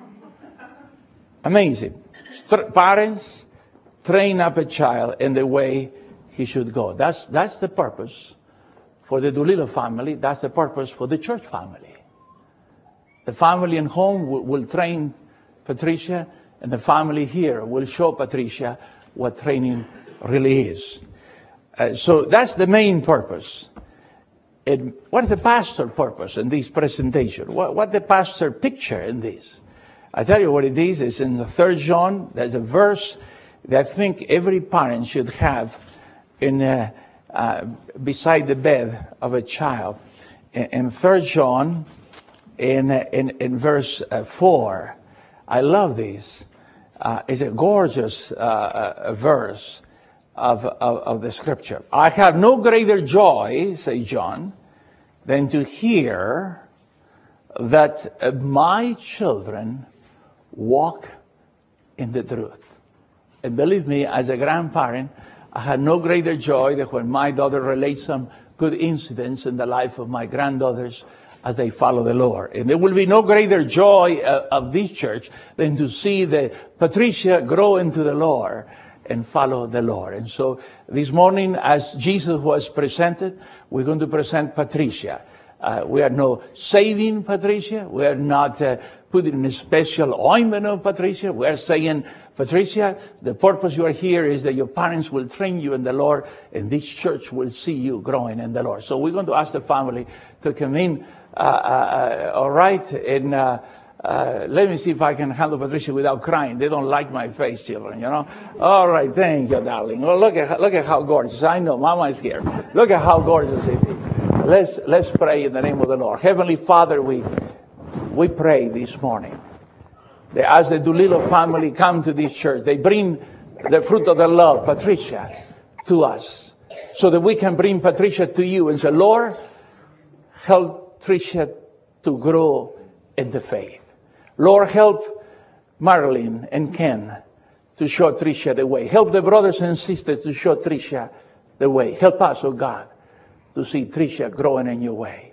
Amazing. Parents, train up a child in the way he should go. That's the purpose for the Doolittle family, that's the purpose for the church family. The family in home will train Patricia, and the family here will show Patricia what training really is. So that's the main purpose. And what is the pastor purpose in this presentation? What the pastor picture in this? I tell you what it is. It's in the 3rd John. There's a verse that I think every parent should have in beside the bed of a child. In 3rd John, in verse 4, I love this. It's a gorgeous verse of the scripture. I have no greater joy, say John, than to hear that my children walk in the truth. And believe me, as a grandparent, I had no greater joy than when my daughter relates some good incidents in the life of my granddaughters as they follow the Lord. And there will be no greater joy of this church than to see Patricia grow into the Lord and follow the Lord. And so this morning, as Jesus was presented, we're going to present Patricia. We are not saving Patricia. We are not putting a special ointment on Patricia. We are saying, Patricia, the purpose you are here is that your parents will train you in the Lord, and this church will see you growing in the Lord. So we're going to ask the family to come in. All right. And let me see if I can handle Patricia without crying. They don't like my face, children, you know. All right. Thank you, darling. Well, look at how gorgeous. I know Mama is here. Look at how gorgeous it is. Let's pray in the name of the Lord. Heavenly Father, we pray this morning that as the Doolittle family come to this church, they bring the fruit of their love, Patricia, to us, so that we can bring Patricia to you and say, Lord, help Tricia to grow in the faith. Lord, help Marilyn and Ken to show Tricia the way. Help the brothers and sisters to show Tricia the way. Help us, oh God, to see Tricia growing in your way.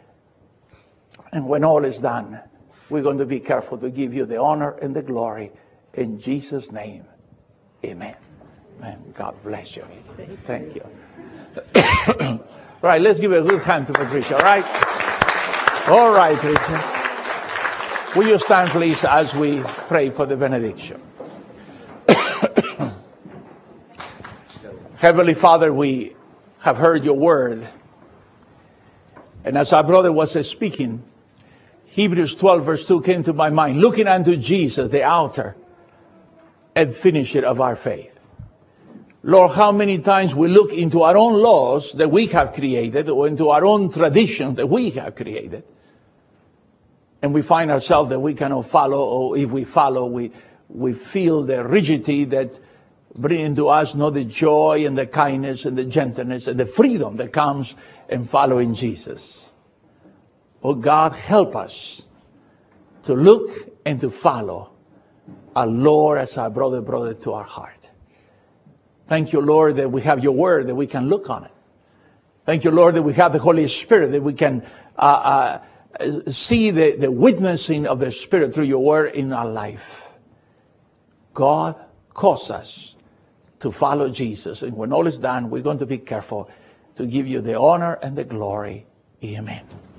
And when all is done, we're going to be careful to give you the honor and the glory in Jesus' name. Amen. Amen. God bless you. Thank you. Right, let's give a good hand to Patricia, all right? All right, Tricia. Will you stand, please, as we pray for the benediction? Heavenly Father, we have heard your word. And as our brother was speaking, Hebrews 12 verse 2 came to my mind. Looking unto Jesus, the author and finisher of our faith. Lord, how many times we look into our own laws that we have created, or into our own traditions that we have created, and we find ourselves that we cannot follow, or if we follow, we feel the rigidity that brings to us not the joy and the kindness and the gentleness and the freedom that comes in following Jesus. Oh God, help us to look and to follow our Lord as our brother to our heart. Thank you, Lord, that we have your word, that we can look on it. Thank you, Lord, that we have the Holy Spirit, that we can see the witnessing of the Spirit through your word in our life. God calls us to follow Jesus. And when all is done, we're going to be careful to give you the honor and the glory. Amen.